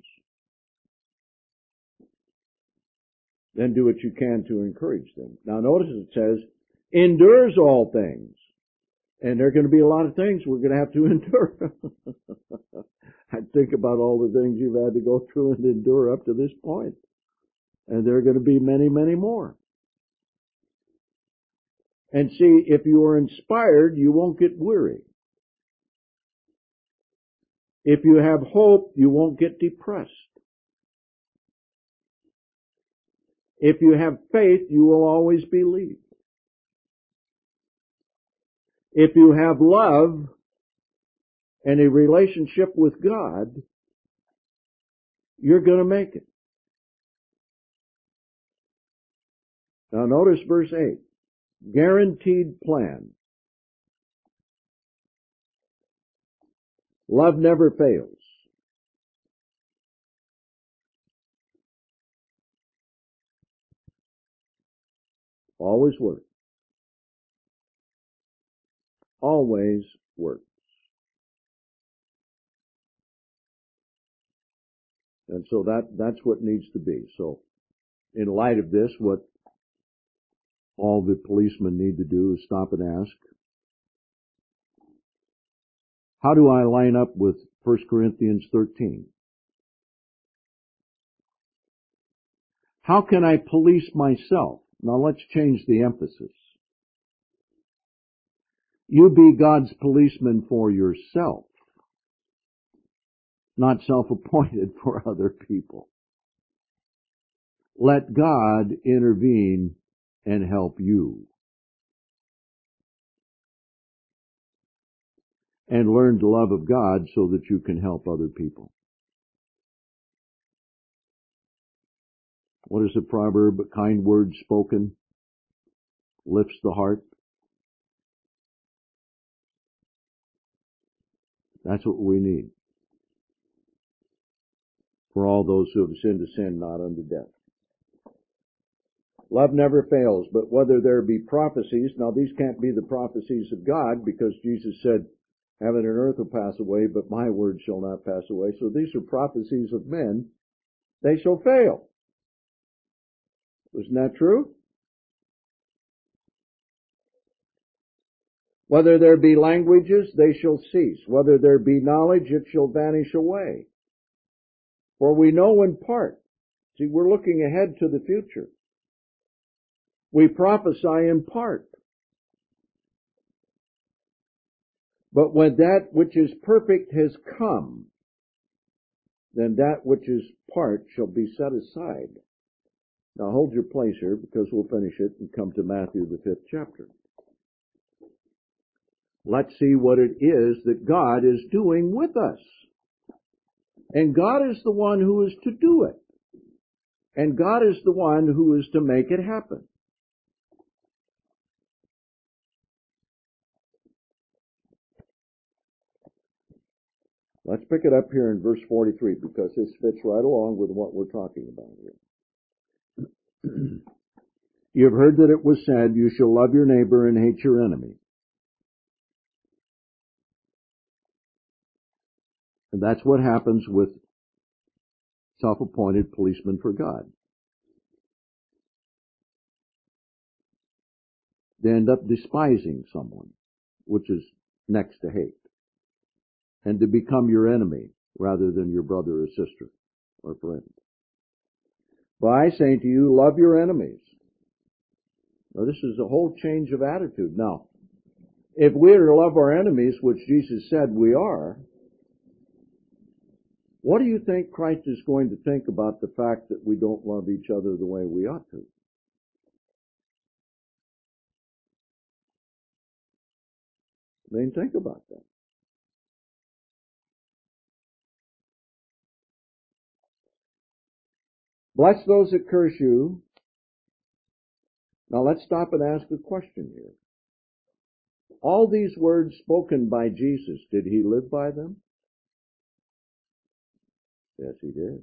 Then do what you can to encourage them. Now notice it says, endures all things. And there are going to be a lot of things we're going to have to endure. I think about all the things you've had to go through and endure up to this point. And there are going to be many, many more. And see, if you are inspired, you won't get weary. If you have hope, you won't get depressed. If you have faith, you will always believe. If you have love and a relationship with God, you're going to make it. Now notice verse 8. Guaranteed plan. Love never fails. Always works. Always works. And so that's what needs to be. So in light of this, what all the policemen need to do is stop and ask, how do I line up with 1 Corinthians 13? How can I police myself? Now let's change the emphasis. You be God's policeman for yourself, not self-appointed for other people. Let God intervene and help you. And learn the love of God so that you can help other people. What is the proverb? A kind word spoken lifts the heart. That's what we need for all those who have sinned to sin, not unto death. Love never fails, but whether there be prophecies, now these can't be the prophecies of God, because Jesus said, heaven and earth will pass away, but my word shall not pass away. So these are prophecies of men. They shall fail. Isn't that true? Whether there be languages, they shall cease. Whether there be knowledge, it shall vanish away. For we know in part. See, we're looking ahead to the future. We prophesy in part. But when that which is perfect has come, then that which is part shall be set aside. Now hold your place here, because we'll finish it and come to Matthew, the 5th chapter. Let's see what it is that God is doing with us. And God is the one who is to do it. And God is the one who is to make it happen. Let's pick it up here in verse 43, because this fits right along with what we're talking about here. You have heard that it was said, you shall love your neighbor and hate your enemy. And that's what happens with self-appointed policemen for God. They end up despising someone, which is next to hate, and to become your enemy rather than your brother or sister or friend. But I say to you, love your enemies. Now, this is a whole change of attitude. Now, if we are to love our enemies, which Jesus said we are, what do you think Christ is going to think about the fact that we don't love each other the way we ought to? Then think about that. Bless those that curse you. Now let's stop and ask a question here. All these words spoken by Jesus, did he live by them? Yes, he did.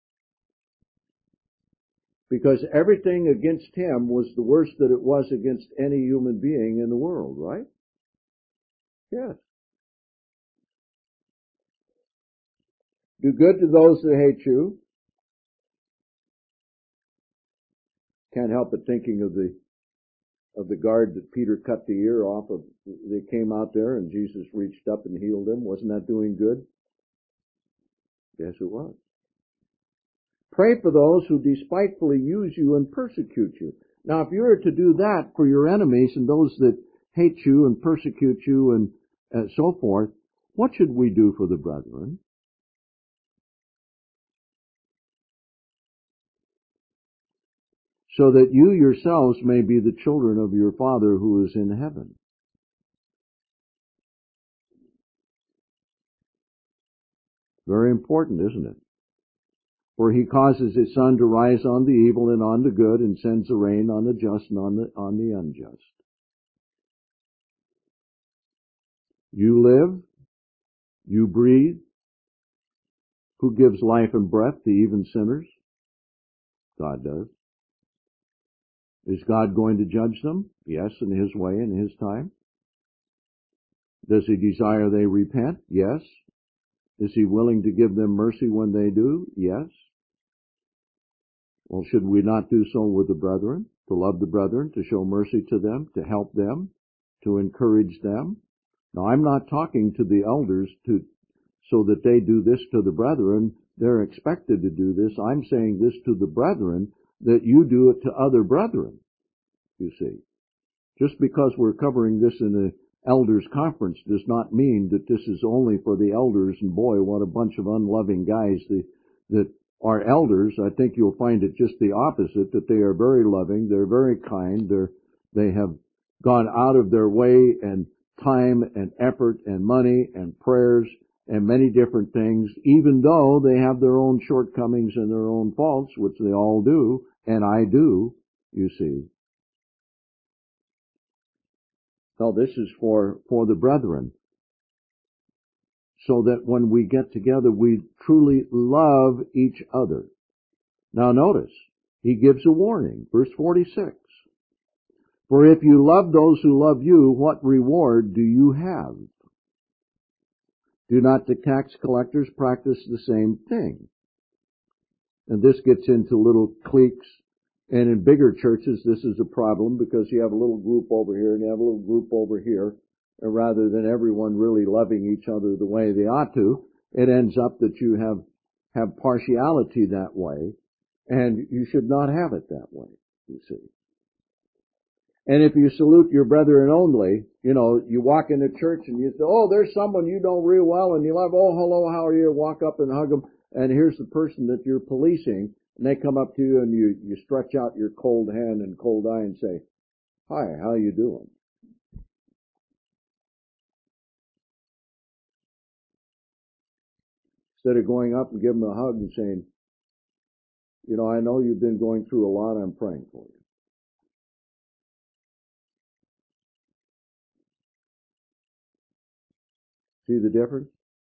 Because everything against him was the worst that it was against any human being in the world, right? Yes. Do good to those that hate you. Can't help but thinking of the guard that Peter cut the ear off of. They came out there and Jesus reached up and healed him. Wasn't that doing good? Yes, it was. Pray for those who despitefully use you and persecute you. Now, if you were to do that for your enemies and those that hate you and persecute you and so forth, what should we do for the brethren? So that you yourselves may be the children of your Father who is in heaven. Very important, isn't it? For he causes his sun to rise on the evil and on the good, and sends the rain on the just and on the unjust. You live, you breathe. Who gives life and breath to even sinners? God does. Is God going to judge them? Yes, in His way, in His time. Does He desire they repent? Yes. Is He willing to give them mercy when they do? Yes. Well, should we not do so with the brethren? To love the brethren, to show mercy to them, to help them, to encourage them? Now, I'm not talking to the elders so that they do this to the brethren. They're expected to do this. I'm saying this to the brethren, that you do it to other brethren, you see. Just because we're covering this in an elders conference does not mean that this is only for the elders, and boy, what a bunch of unloving guys that are elders. I think you'll find it just the opposite, that they are very loving, they're very kind, they have gone out of their way and time and effort and money and prayers and many different things, even though they have their own shortcomings and their own faults, which they all do, and I do, you see. Now, this is for the brethren, so that when we get together, we truly love each other. Now, notice, he gives a warning, verse 46. For if you love those who love you, what reward do you have? Do not the tax collectors practice the same thing? And this gets into little cliques. And in bigger churches, this is a problem because you have a little group over here and you have a little group over here. And rather than everyone really loving each other the way they ought to, it ends up that you have partiality that way. And you should not have it that way, you see. And if you salute your brethren only, you walk into church and you say, oh, there's someone you know real well, and you love, oh, hello, how are you? Walk up and hug them, and here's the person that you're policing, and they come up to you and you stretch out your cold hand and cold eye and say, hi, how you doing? Instead of going up and giving them a hug and saying, I know you've been going through a lot, I'm praying for you. See the difference?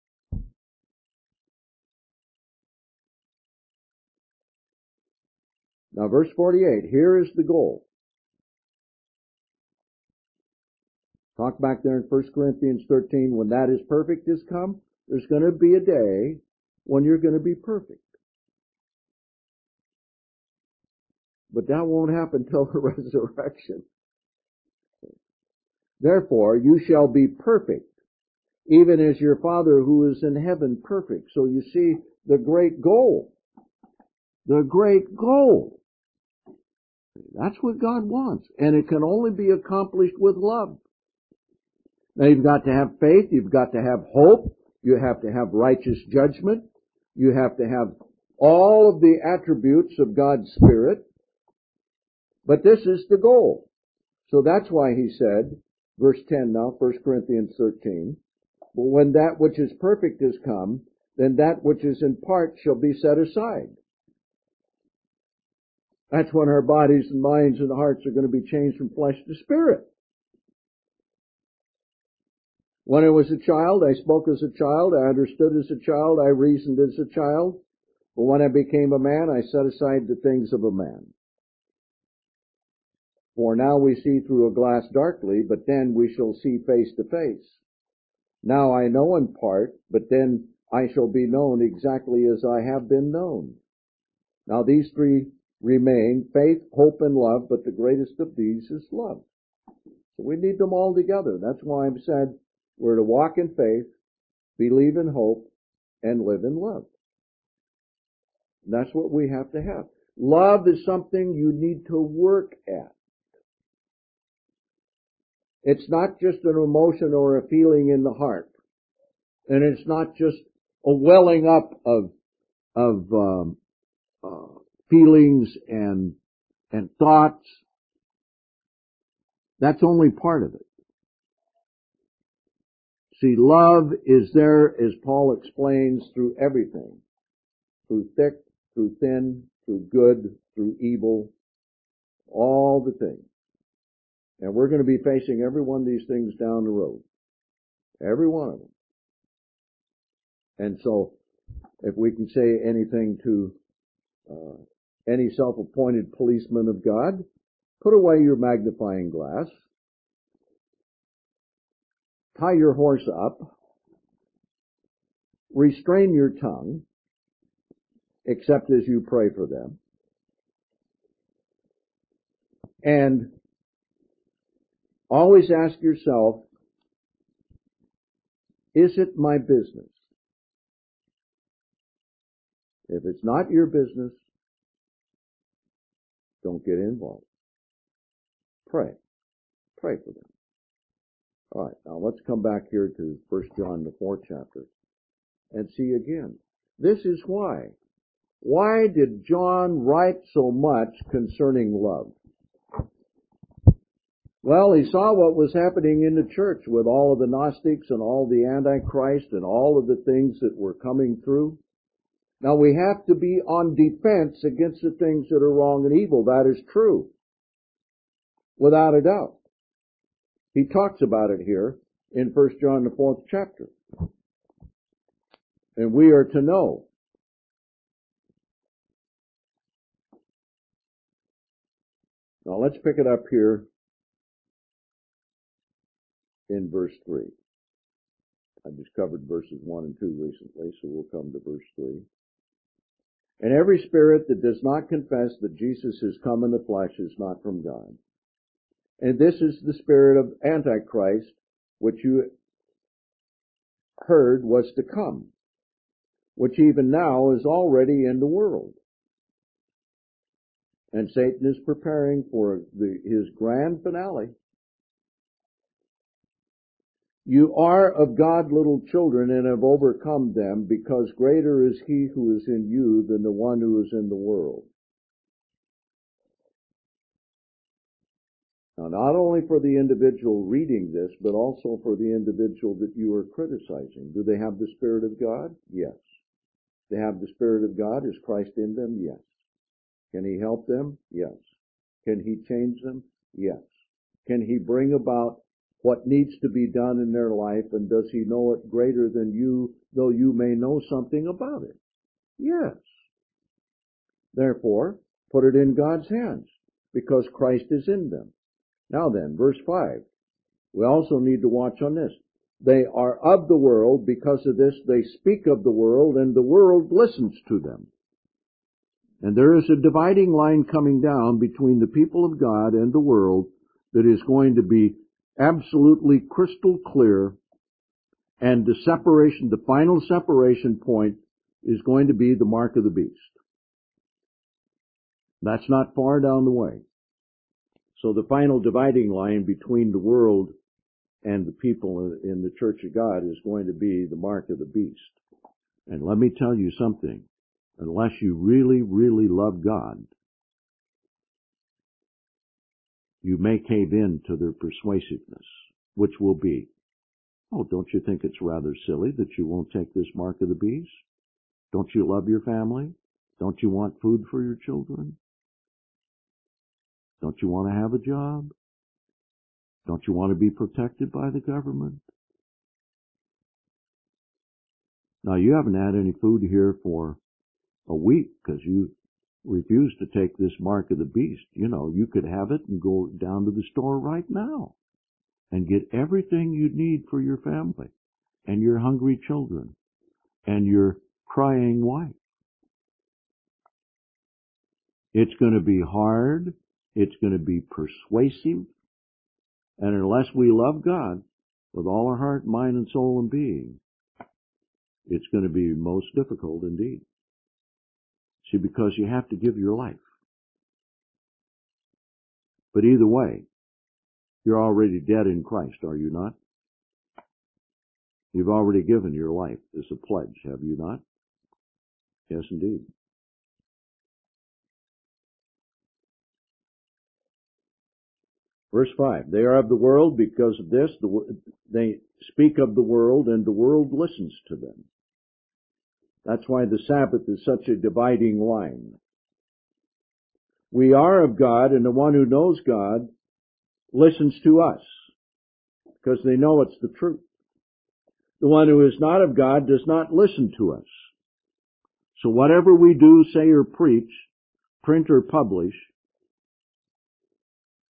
Now, verse 48, here is the goal. Talk back there in 1 Corinthians 13, when that is perfect is come, there's going to be a day when you're going to be perfect. But that won't happen till the resurrection. Therefore, you shall be perfect, even as your Father who is in heaven perfect. So you see the great goal. The great goal. That's what God wants. And it can only be accomplished with love. Now you've got to have faith, you've got to have hope, you have to have righteous judgment, you have to have all of the attributes of God's Spirit, but this is the goal. So that's why he said, verse 10 now, 1 Corinthians 13, but when that which is perfect is come, then that which is in part shall be set aside. That's when our bodies and minds and hearts are going to be changed from flesh to spirit. When I was a child, I spoke as a child, I understood as a child, I reasoned as a child. But when I became a man, I set aside the things of a man. For now we see through a glass darkly, but then we shall see face to face. Now I know in part, but then I shall be known exactly as I have been known. Now these three remain, faith, hope, and love, but the greatest of these is love. So we need them all together. That's why I've said we're to walk in faith, believe in hope, and live in love. And that's what we have to have. Love is something you need to work at. It's not just an emotion or a feeling in the heart. And it's not just a welling up of feelings and thoughts. That's only part of it. See, love is there, as Paul explains, through everything. Through thick, through thin, through good, through evil, all the things. And we're going to be facing every one of these things down the road. Every one of them. And so, if we can say anything to any self-appointed policeman of God, put away your magnifying glass, tie your horse up, restrain your tongue, except as you pray for them, and always ask yourself, is it my business? If it's not your business, don't get involved. Pray. Pray for them. All right, now let's come back here to 1 John, the 4th chapter, and see again. This is why. Why did John write so much concerning love? Well, he saw what was happening in the church with all of the Gnostics and all the Antichrist and all of the things that were coming through. Now, we have to be on defense against the things that are wrong and evil. That is true, without a doubt. He talks about it here in 1 John, the 4th chapter. And we are to know. Now, let's pick it up here in verse 3. I just covered verses 1 and 2 recently, so we'll come to verse 3. And every spirit that does not confess that Jesus is come in the flesh is not from God. And this is the spirit of Antichrist, which you heard was to come, which even now is already in the world. And Satan is preparing for his grand finale. You are of God little children and have overcome them, because greater is he who is in you than the one who is in the world. Now, not only for the individual reading this, but also for the individual that you are criticizing. Do they have the Spirit of God? Yes. They have the Spirit of God. Is Christ in them? Yes. Can he help them? Yes. Can he change them? Yes. Can he bring about what needs to be done in their life, and does he know it greater than you, though you may know something about it? Yes. Therefore, put it in God's hands, because Christ is in them. Now then, verse 5. We also need to watch on this. They are of the world. Because of this, they speak of the world, and the world listens to them. And there is a dividing line coming down between the people of God and the world that is going to be absolutely crystal clear, and the final separation point is going to be the mark of the beast. That's not far down the way. So the final dividing line between the world and the people in the Church of God is going to be the mark of the beast. And let me tell you something. Unless you really, really love God, you may cave in to their persuasiveness, which will be, oh, don't you think it's rather silly that you won't take this mark of the beast? Don't you love your family? Don't you want food for your children? Don't you want to have a job? Don't you want to be protected by the government? Now, you haven't had any food here for a week because you refuse to take this mark of the beast. You know, you could have it and go down to the store right now and get everything you need for your family and your hungry children and your crying wife. It's going to be hard. It's going to be persuasive. And unless we love God with all our heart, mind, and soul and being, it's going to be most difficult indeed. See, because you have to give your life. But either way, you're already dead in Christ, are you not? You've already given your life as a pledge, have you not? Yes, indeed. Verse 5, they are of the world. Because of this, they speak of the world, and the world listens to them. That's why the Sabbath is such a dividing line. We are of God, and the one who knows God listens to us, because they know it's the truth. The one who is not of God does not listen to us. So whatever we do, say, or preach, print or publish,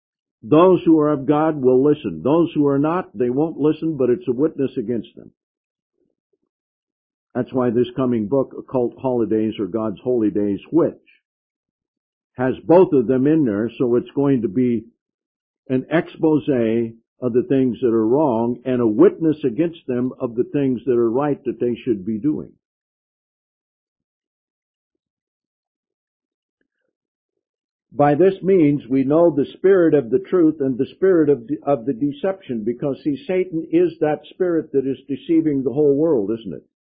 Those who are of God will listen. Those who are not, they won't listen, but it's a witness against them. That's why this coming book, Occult Holidays or God's Holy Days, which has both of them in there, so it's going to be an expose of the things that are wrong and a witness against them of the things that are right that they should be doing. By this means, we know the spirit of the truth and the spirit of the deception, because, see, Satan is that spirit that is deceiving the whole world, isn't it?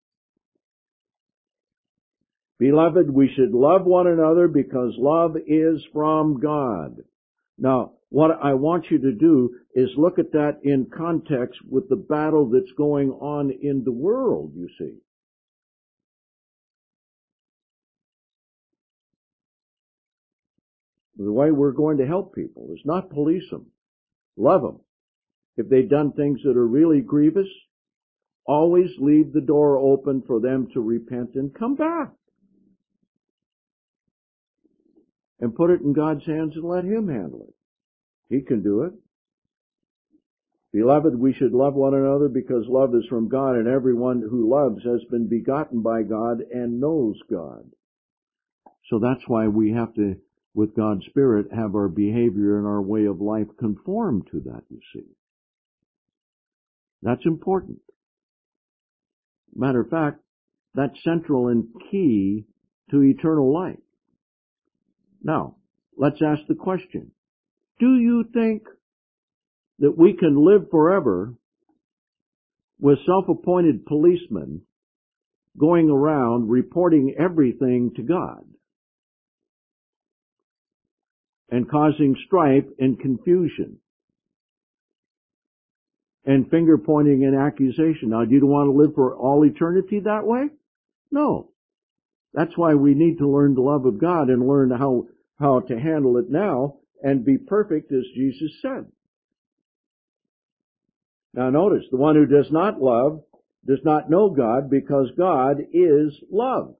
Beloved, we should love one another because love is from God. Now, what I want you to do is look at that in context with the battle that's going on in the world, you see. The way we're going to help people is not police them. Love them. If they've done things that are really grievous, always leave the door open for them to repent and come back. And put it in God's hands and let Him handle it. He can do it. Beloved, we should love one another because love is from God, and everyone who loves has been begotten by God and knows God. So that's why we have to, with God's Spirit, have our behavior and our way of life conform to that, you see. That's important. Matter of fact, that's central and key to eternal life. Now, let's ask the question, do you think that we can live forever with self-appointed policemen going around reporting everything to God and causing strife and confusion and finger-pointing and accusation? Now, do you want to live for all eternity that way? No. That's why we need to learn the love of God and learn how to handle it now and be perfect as Jesus said. Now notice, the one who does not love does not know God, because God is love.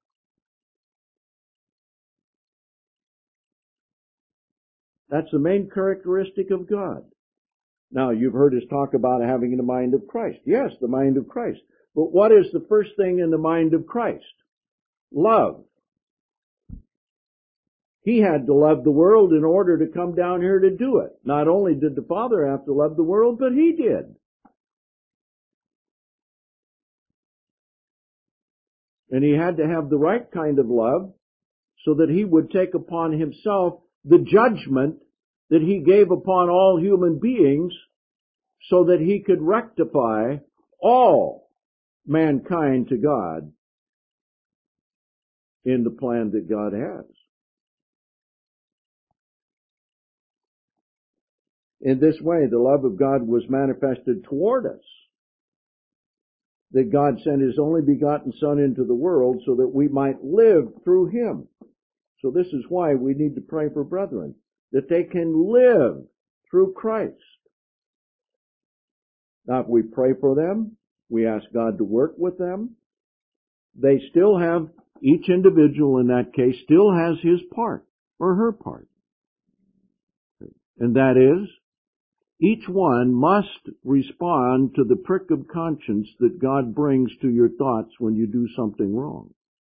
That's the main characteristic of God. Now, you've heard us talk about having the mind of Christ. Yes, the mind of Christ. But what is the first thing in the mind of Christ? Love. He had to love the world in order to come down here to do it. Not only did the Father have to love the world, but He did. And He had to have the right kind of love so that He would take upon Himself the judgment that He gave upon all human beings so that He could rectify all mankind to God in the plan that God has. In this way, the love of God was manifested toward us, that God sent His only begotten Son into the world so that we might live through Him. So this is why we need to pray for brethren, that they can live through Christ. Now, if we pray for them, we ask God to work with them, they still have, each individual in that case still has his part or her part. And that is, each one must respond to the prick of conscience that God brings to your thoughts when you do something wrong.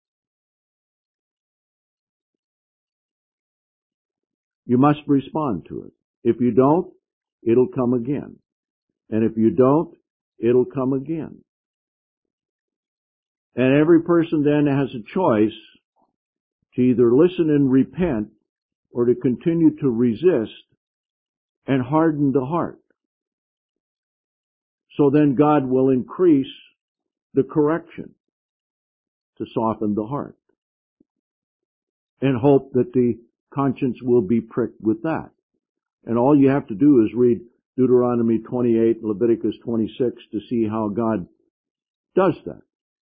You must respond to it. If you don't, it'll come again. And if you don't, it'll come again. And every person then has a choice to either listen and repent or to continue to resist and harden the heart. So then God will increase the correction to soften the heart and hope that the conscience will be pricked with that. And all you have to do is read Deuteronomy 28, Leviticus 26 to see how God does that.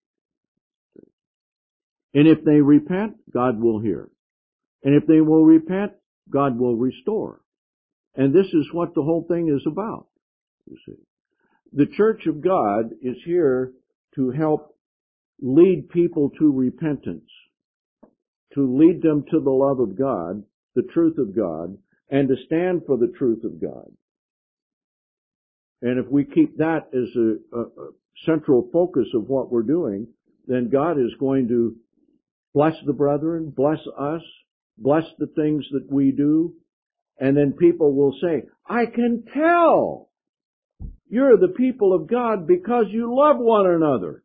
And if they repent, God will hear. And if they will repent, God will restore. And this is what the whole thing is about, you see. The Church of God is here to help lead people to repentance, to lead them to the love of God, the truth of God, and to stand for the truth of God. And if we keep that as a central focus of what we're doing, then God is going to bless the brethren, bless us, bless the things that we do, and then people will say, I can tell you're the people of God because you love one another.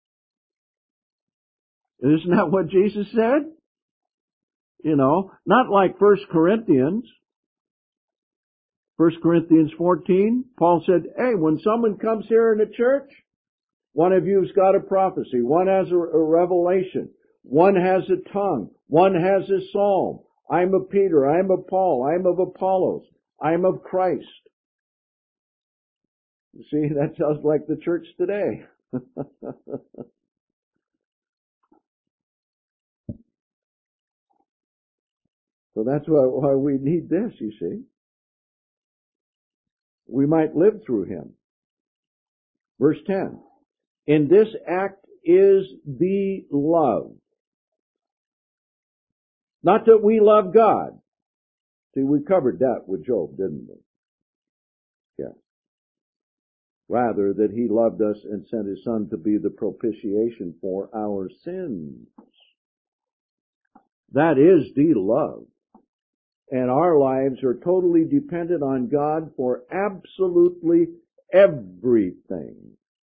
Isn't that what Jesus said? You know, not like 1 Corinthians. 1 Corinthians 14, Paul said, hey, when someone comes here in the church, one of you's got a prophecy, one has a revelation, one has a tongue, one has a psalm. I'm of Peter, I'm of Paul, I'm of Apollos, I'm of Christ. You see, that sounds like the church today. So that's why we need this, you see. We might live through him. Verse 10. In this act is the love. Not that we love God. See, we covered that with Job, didn't we? Yeah. Rather, that he loved us and sent his Son to be the propitiation for our sins. That is the love. And our lives are totally dependent on God for absolutely everything.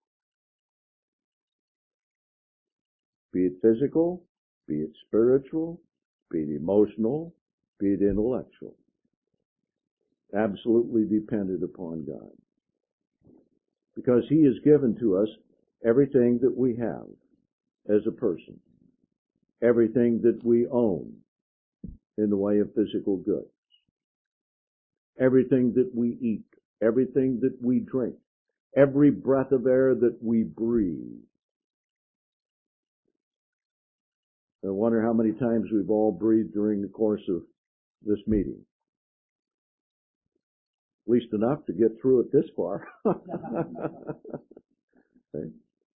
Be it physical, be it spiritual, be it emotional, be it intellectual. Absolutely dependent upon God. Because he has given to us everything that we have as a person. Everything that we own in the way of physical goods. Everything that we eat. Everything that we drink. Every breath of air that we breathe. I wonder how many times we've all breathed during the course of this meeting. At least enough to get through it this far. Okay.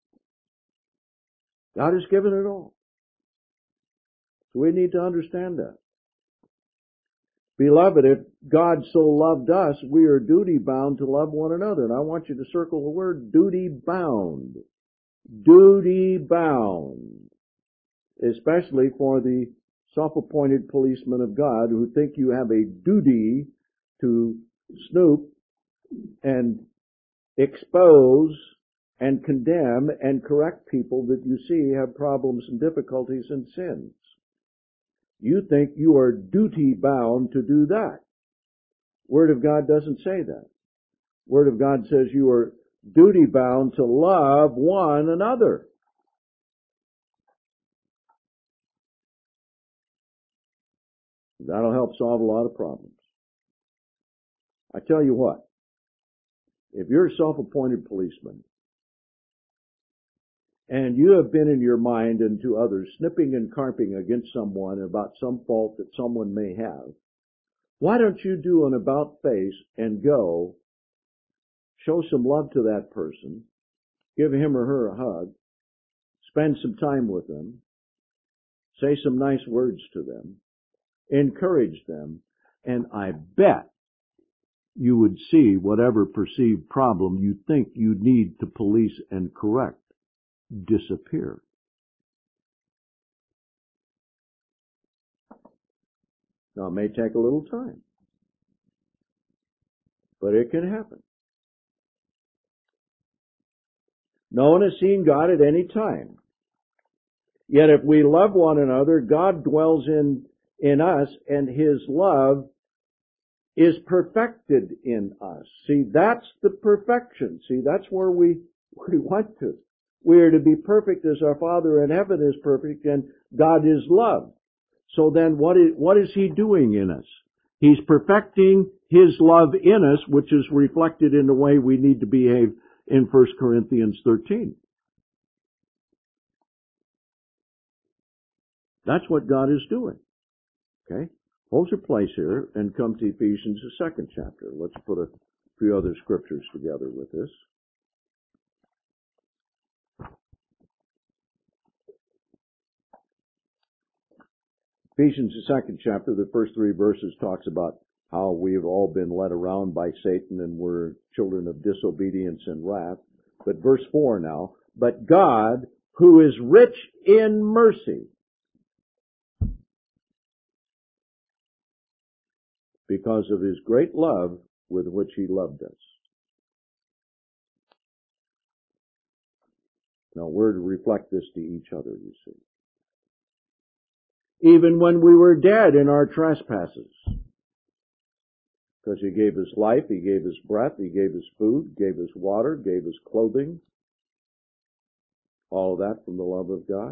God has given it all. So we need to understand that. Beloved, if God so loved us, we are duty bound to love one another. And I want you to circle the word duty bound. Duty bound. Especially for the self-appointed policemen of God who think you have a duty to snoop and expose and condemn and correct people that you see have problems and difficulties and sins. You think you are duty bound to do that. Word of God doesn't say that. Word of God says you are duty bound to love one another. That'll help solve a lot of problems. I tell you what, if you're a self-appointed policeman and you have been in your mind and to others snipping and carping against someone about some fault that someone may have, why don't you do an about face and go show some love to that person, give him or her a hug, spend some time with them, say some nice words to them, encourage them, and I bet you would see whatever perceived problem you think you need to police and correct disappear. Now, it may take a little time, but it can happen. No one has seen God at any time. Yet if we love one another, God dwells in us, and his love is perfected in us. See, that's the perfection. See, that's where we want to. We are to be perfect as our Father in heaven is perfect, and God is love. So then what is he doing in us? He's perfecting his love in us, which is reflected in the way we need to behave in 1 Corinthians 13. That's what God is doing. Okay? Hold your place here and come to Ephesians, the 2nd chapter. Let's put a few other scriptures together with this. Ephesians, the 2nd chapter, the first 3 verses talks about how we've all been led around by Satan and we're children of disobedience and wrath. But verse 4 now, but God, who is rich in mercy, because of his great love with which he loved us. Now we're to reflect this to each other, you see. Even when we were dead in our trespasses, because he gave us life, he gave us breath, he gave us food, gave us water, gave us clothing, all of that from the love of God,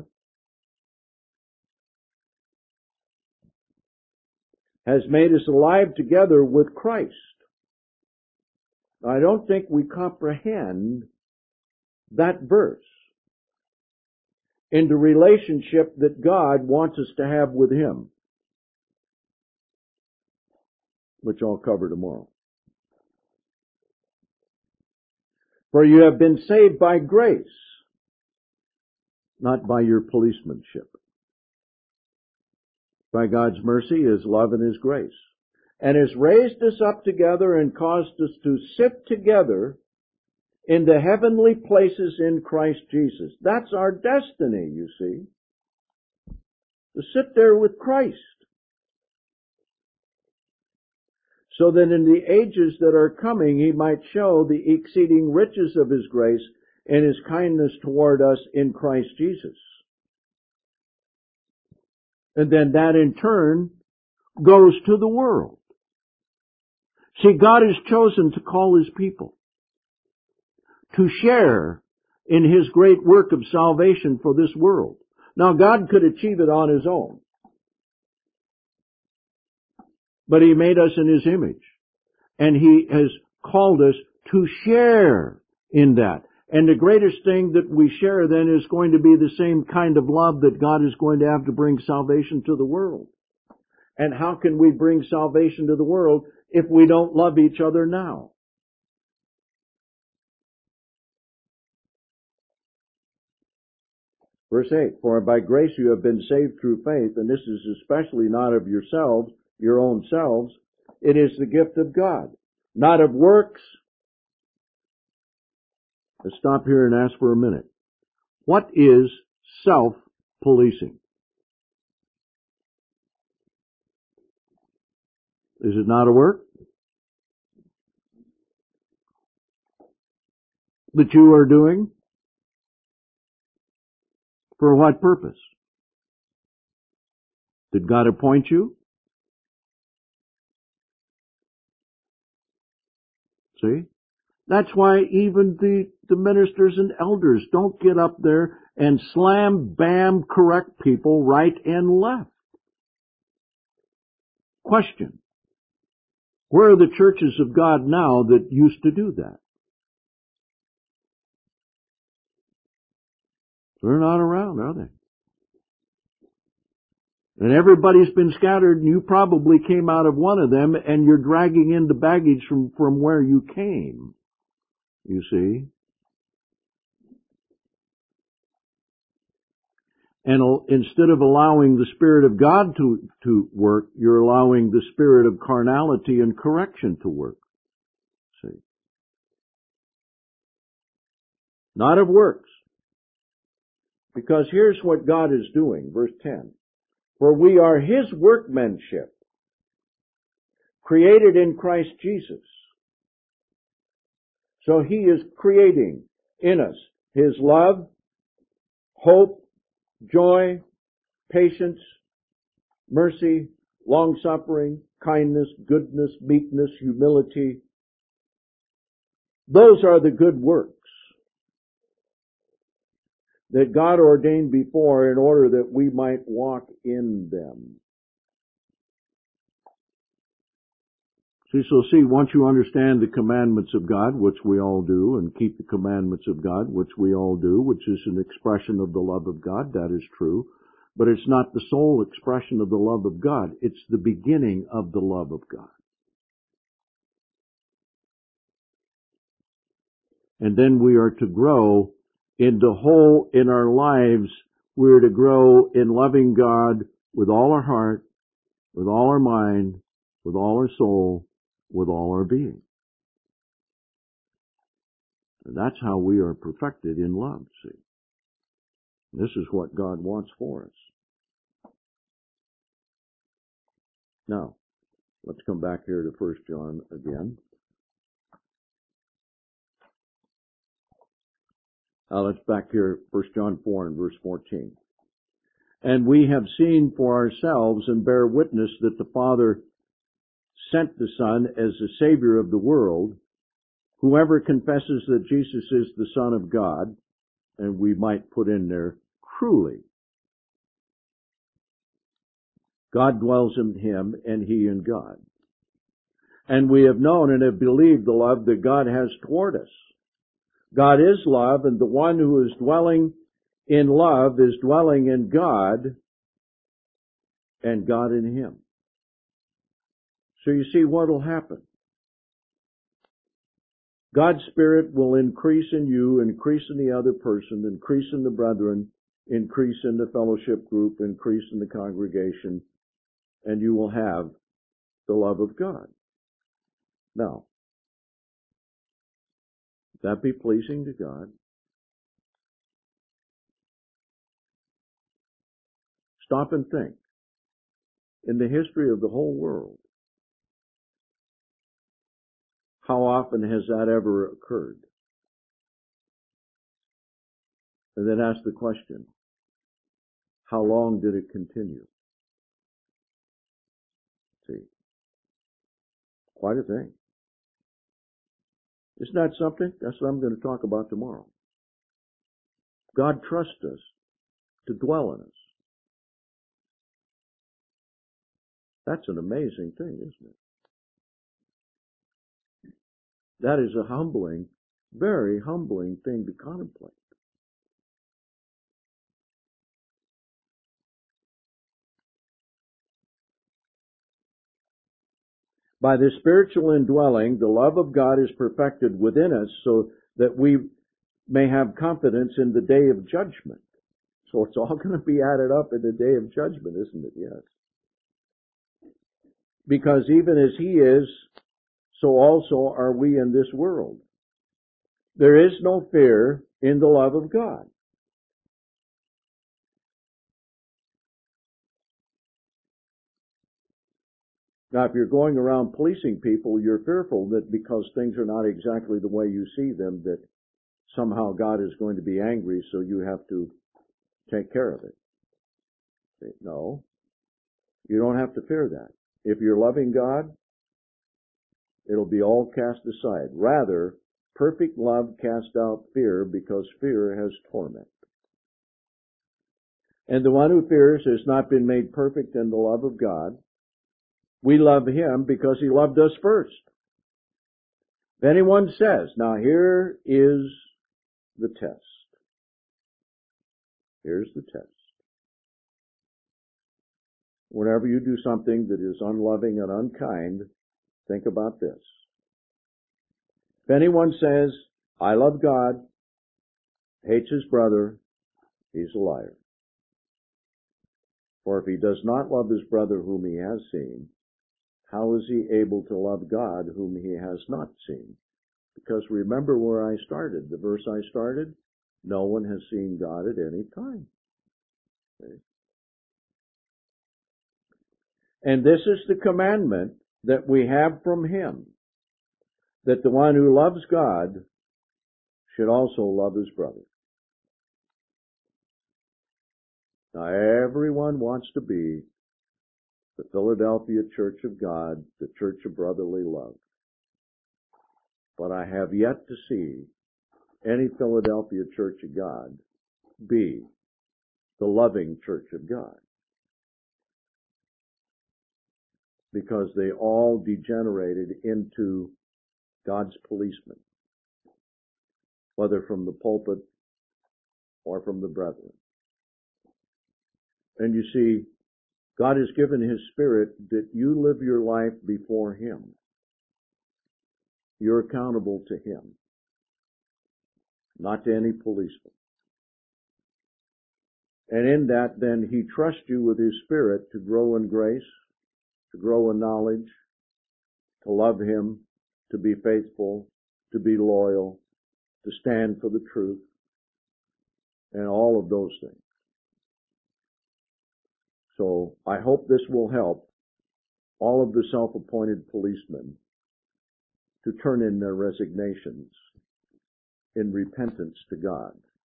has made us alive together with Christ. Now, I don't think we comprehend that verse in the relationship that God wants us to have with him, which I'll cover tomorrow. For you have been saved by grace, not by your policemanship. By God's mercy, his love, and his grace. And has raised us up together and caused us to sit together in the heavenly places in Christ Jesus. That's our destiny, you see. To sit there with Christ. So that in the ages that are coming, he might show the exceeding riches of his grace and his kindness toward us in Christ Jesus. And then that in turn goes to the world. See, God has chosen to call his people to share in his great work of salvation for this world. Now, God could achieve it on his own, but he made us in his image, and he has called us to share in that. And the greatest thing that we share then is going to be the same kind of love that God is going to have to bring salvation to the world. And how can we bring salvation to the world if we don't love each other now? Verse 8, for by grace you have been saved through faith, and this is especially not of yourselves, your own selves. It is the gift of God, not of works. Let's stop here and ask for a minute. What is self-policing? Is it not a work that you are doing? For what purpose? Did God appoint you? See? That's why even the ministers and elders don't get up there and slam, bam, correct people right and left. Question. Where are the churches of God now that used to do that? They're not around, are they? And everybody's been scattered, and you probably came out of one of them, and you're dragging in the baggage from where you came, you see. And instead of allowing the Spirit of God to work, you're allowing the spirit of carnality and correction to work. See? Not of works. Because here's what God is doing, verse 10. For we are his workmanship, created in Christ Jesus. So he is creating in us his love, hope, joy, patience, mercy, long-suffering, kindness, goodness, meekness, humility. Those are the good works that God ordained before in order that we might walk in them. See, once you understand the commandments of God, which we all do, and keep the commandments of God, which we all do, which is an expression of the love of God, that is true. But it's not the sole expression of the love of God. It's the beginning of the love of God. And then we are to grow in the whole in our lives. We're to grow in loving God with all our heart, with all our mind, with all our soul, with all our being. And that's how we are perfected in love, see. This is what God wants for us. Now, let's come back here to 1 John again. Let's back here, 1 John 4 and verse 14. And we have seen for ourselves and bear witness that the Father sent the Son as the Savior of the world. Whoever confesses that Jesus is the Son of God, and we might put in there, truly, God dwells in him and he in God. And we have known and have believed the love that God has toward us. God is love, and the one who is dwelling in love is dwelling in God, and God in him. So you see what will happen. God's Spirit will increase in you, increase in the other person, increase in the brethren, increase in the fellowship group, increase in the congregation, and you will have the love of God. Now, that be pleasing to God? Stop and think. In the history of the whole world, how often has that ever occurred? And then ask the question, how long did it continue? See, quite a thing. Isn't that something? That's what I'm going to talk about tomorrow. God trusts us to dwell in us. That's an amazing thing, isn't it? That is a humbling, very humbling thing to contemplate. By the spiritual indwelling, the love of God is perfected within us so that we may have confidence in the day of judgment. So it's all going to be added up in the day of judgment, isn't it? Yes. Because even as he is, so also are we in this world. There is no fear in the love of God. Now, if you're going around policing people, you're fearful that because things are not exactly the way you see them, that somehow God is going to be angry, so you have to take care of it. No, you don't have to fear that. If you're loving God, it'll be all cast aside. Rather, perfect love casts out fear, because fear has torment. And the one who fears has not been made perfect in the love of God. We love him because he loved us first. If anyone says, now here is the test. Here's the test. Whenever you do something that is unloving and unkind, think about this. If anyone says, I love God, hates his brother, he's a liar. For if he does not love his brother whom he has seen, how is he able to love God whom he has not seen? Because remember where I started, the verse I started, no one has seen God at any time. Okay. And this is the commandment that we have from him, that the one who loves God should also love his brother. Now everyone wants to be the Philadelphia Church of God, the Church of Brotherly Love. But I have yet to see any Philadelphia Church of God be the loving Church of God. Because they all degenerated into God's policemen, whether from the pulpit or from the brethren. And you see, God has given his Spirit that you live your life before him. You're accountable to him, not to any policeman. And in that, then, he trusts you with his Spirit to grow in grace, to grow in knowledge, to love Him, to be faithful, to be loyal, to stand for the truth, and all of those things. So I hope this will help all of the self-appointed policemen to turn in their resignations in repentance to God.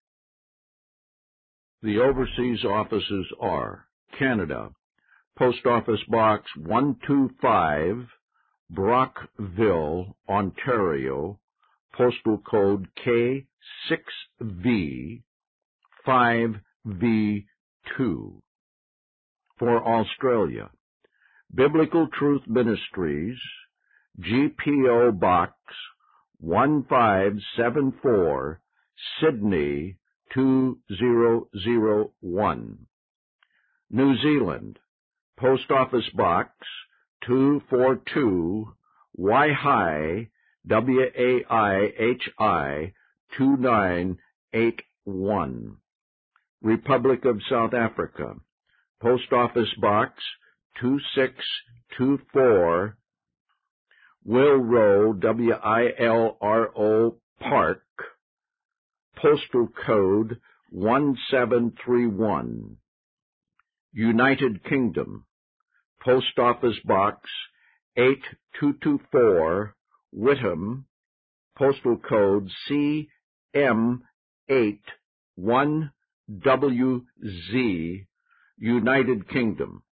The overseas offices are Canada, Post Office Box 125, Brockville, Ontario, postal code K6V 5V2. For Australia, Biblical Truth Ministries, GPO Box 1574, Sydney 2001. New Zealand, Post Office Box 242, Waihi, WAIHI 2981. Republic of South Africa, Post Office Box 2624, Wilro, WILRO Park, postal code 1731. United Kingdom, Post Office Box 8224, Whittam, postal code CM81WZ, United Kingdom.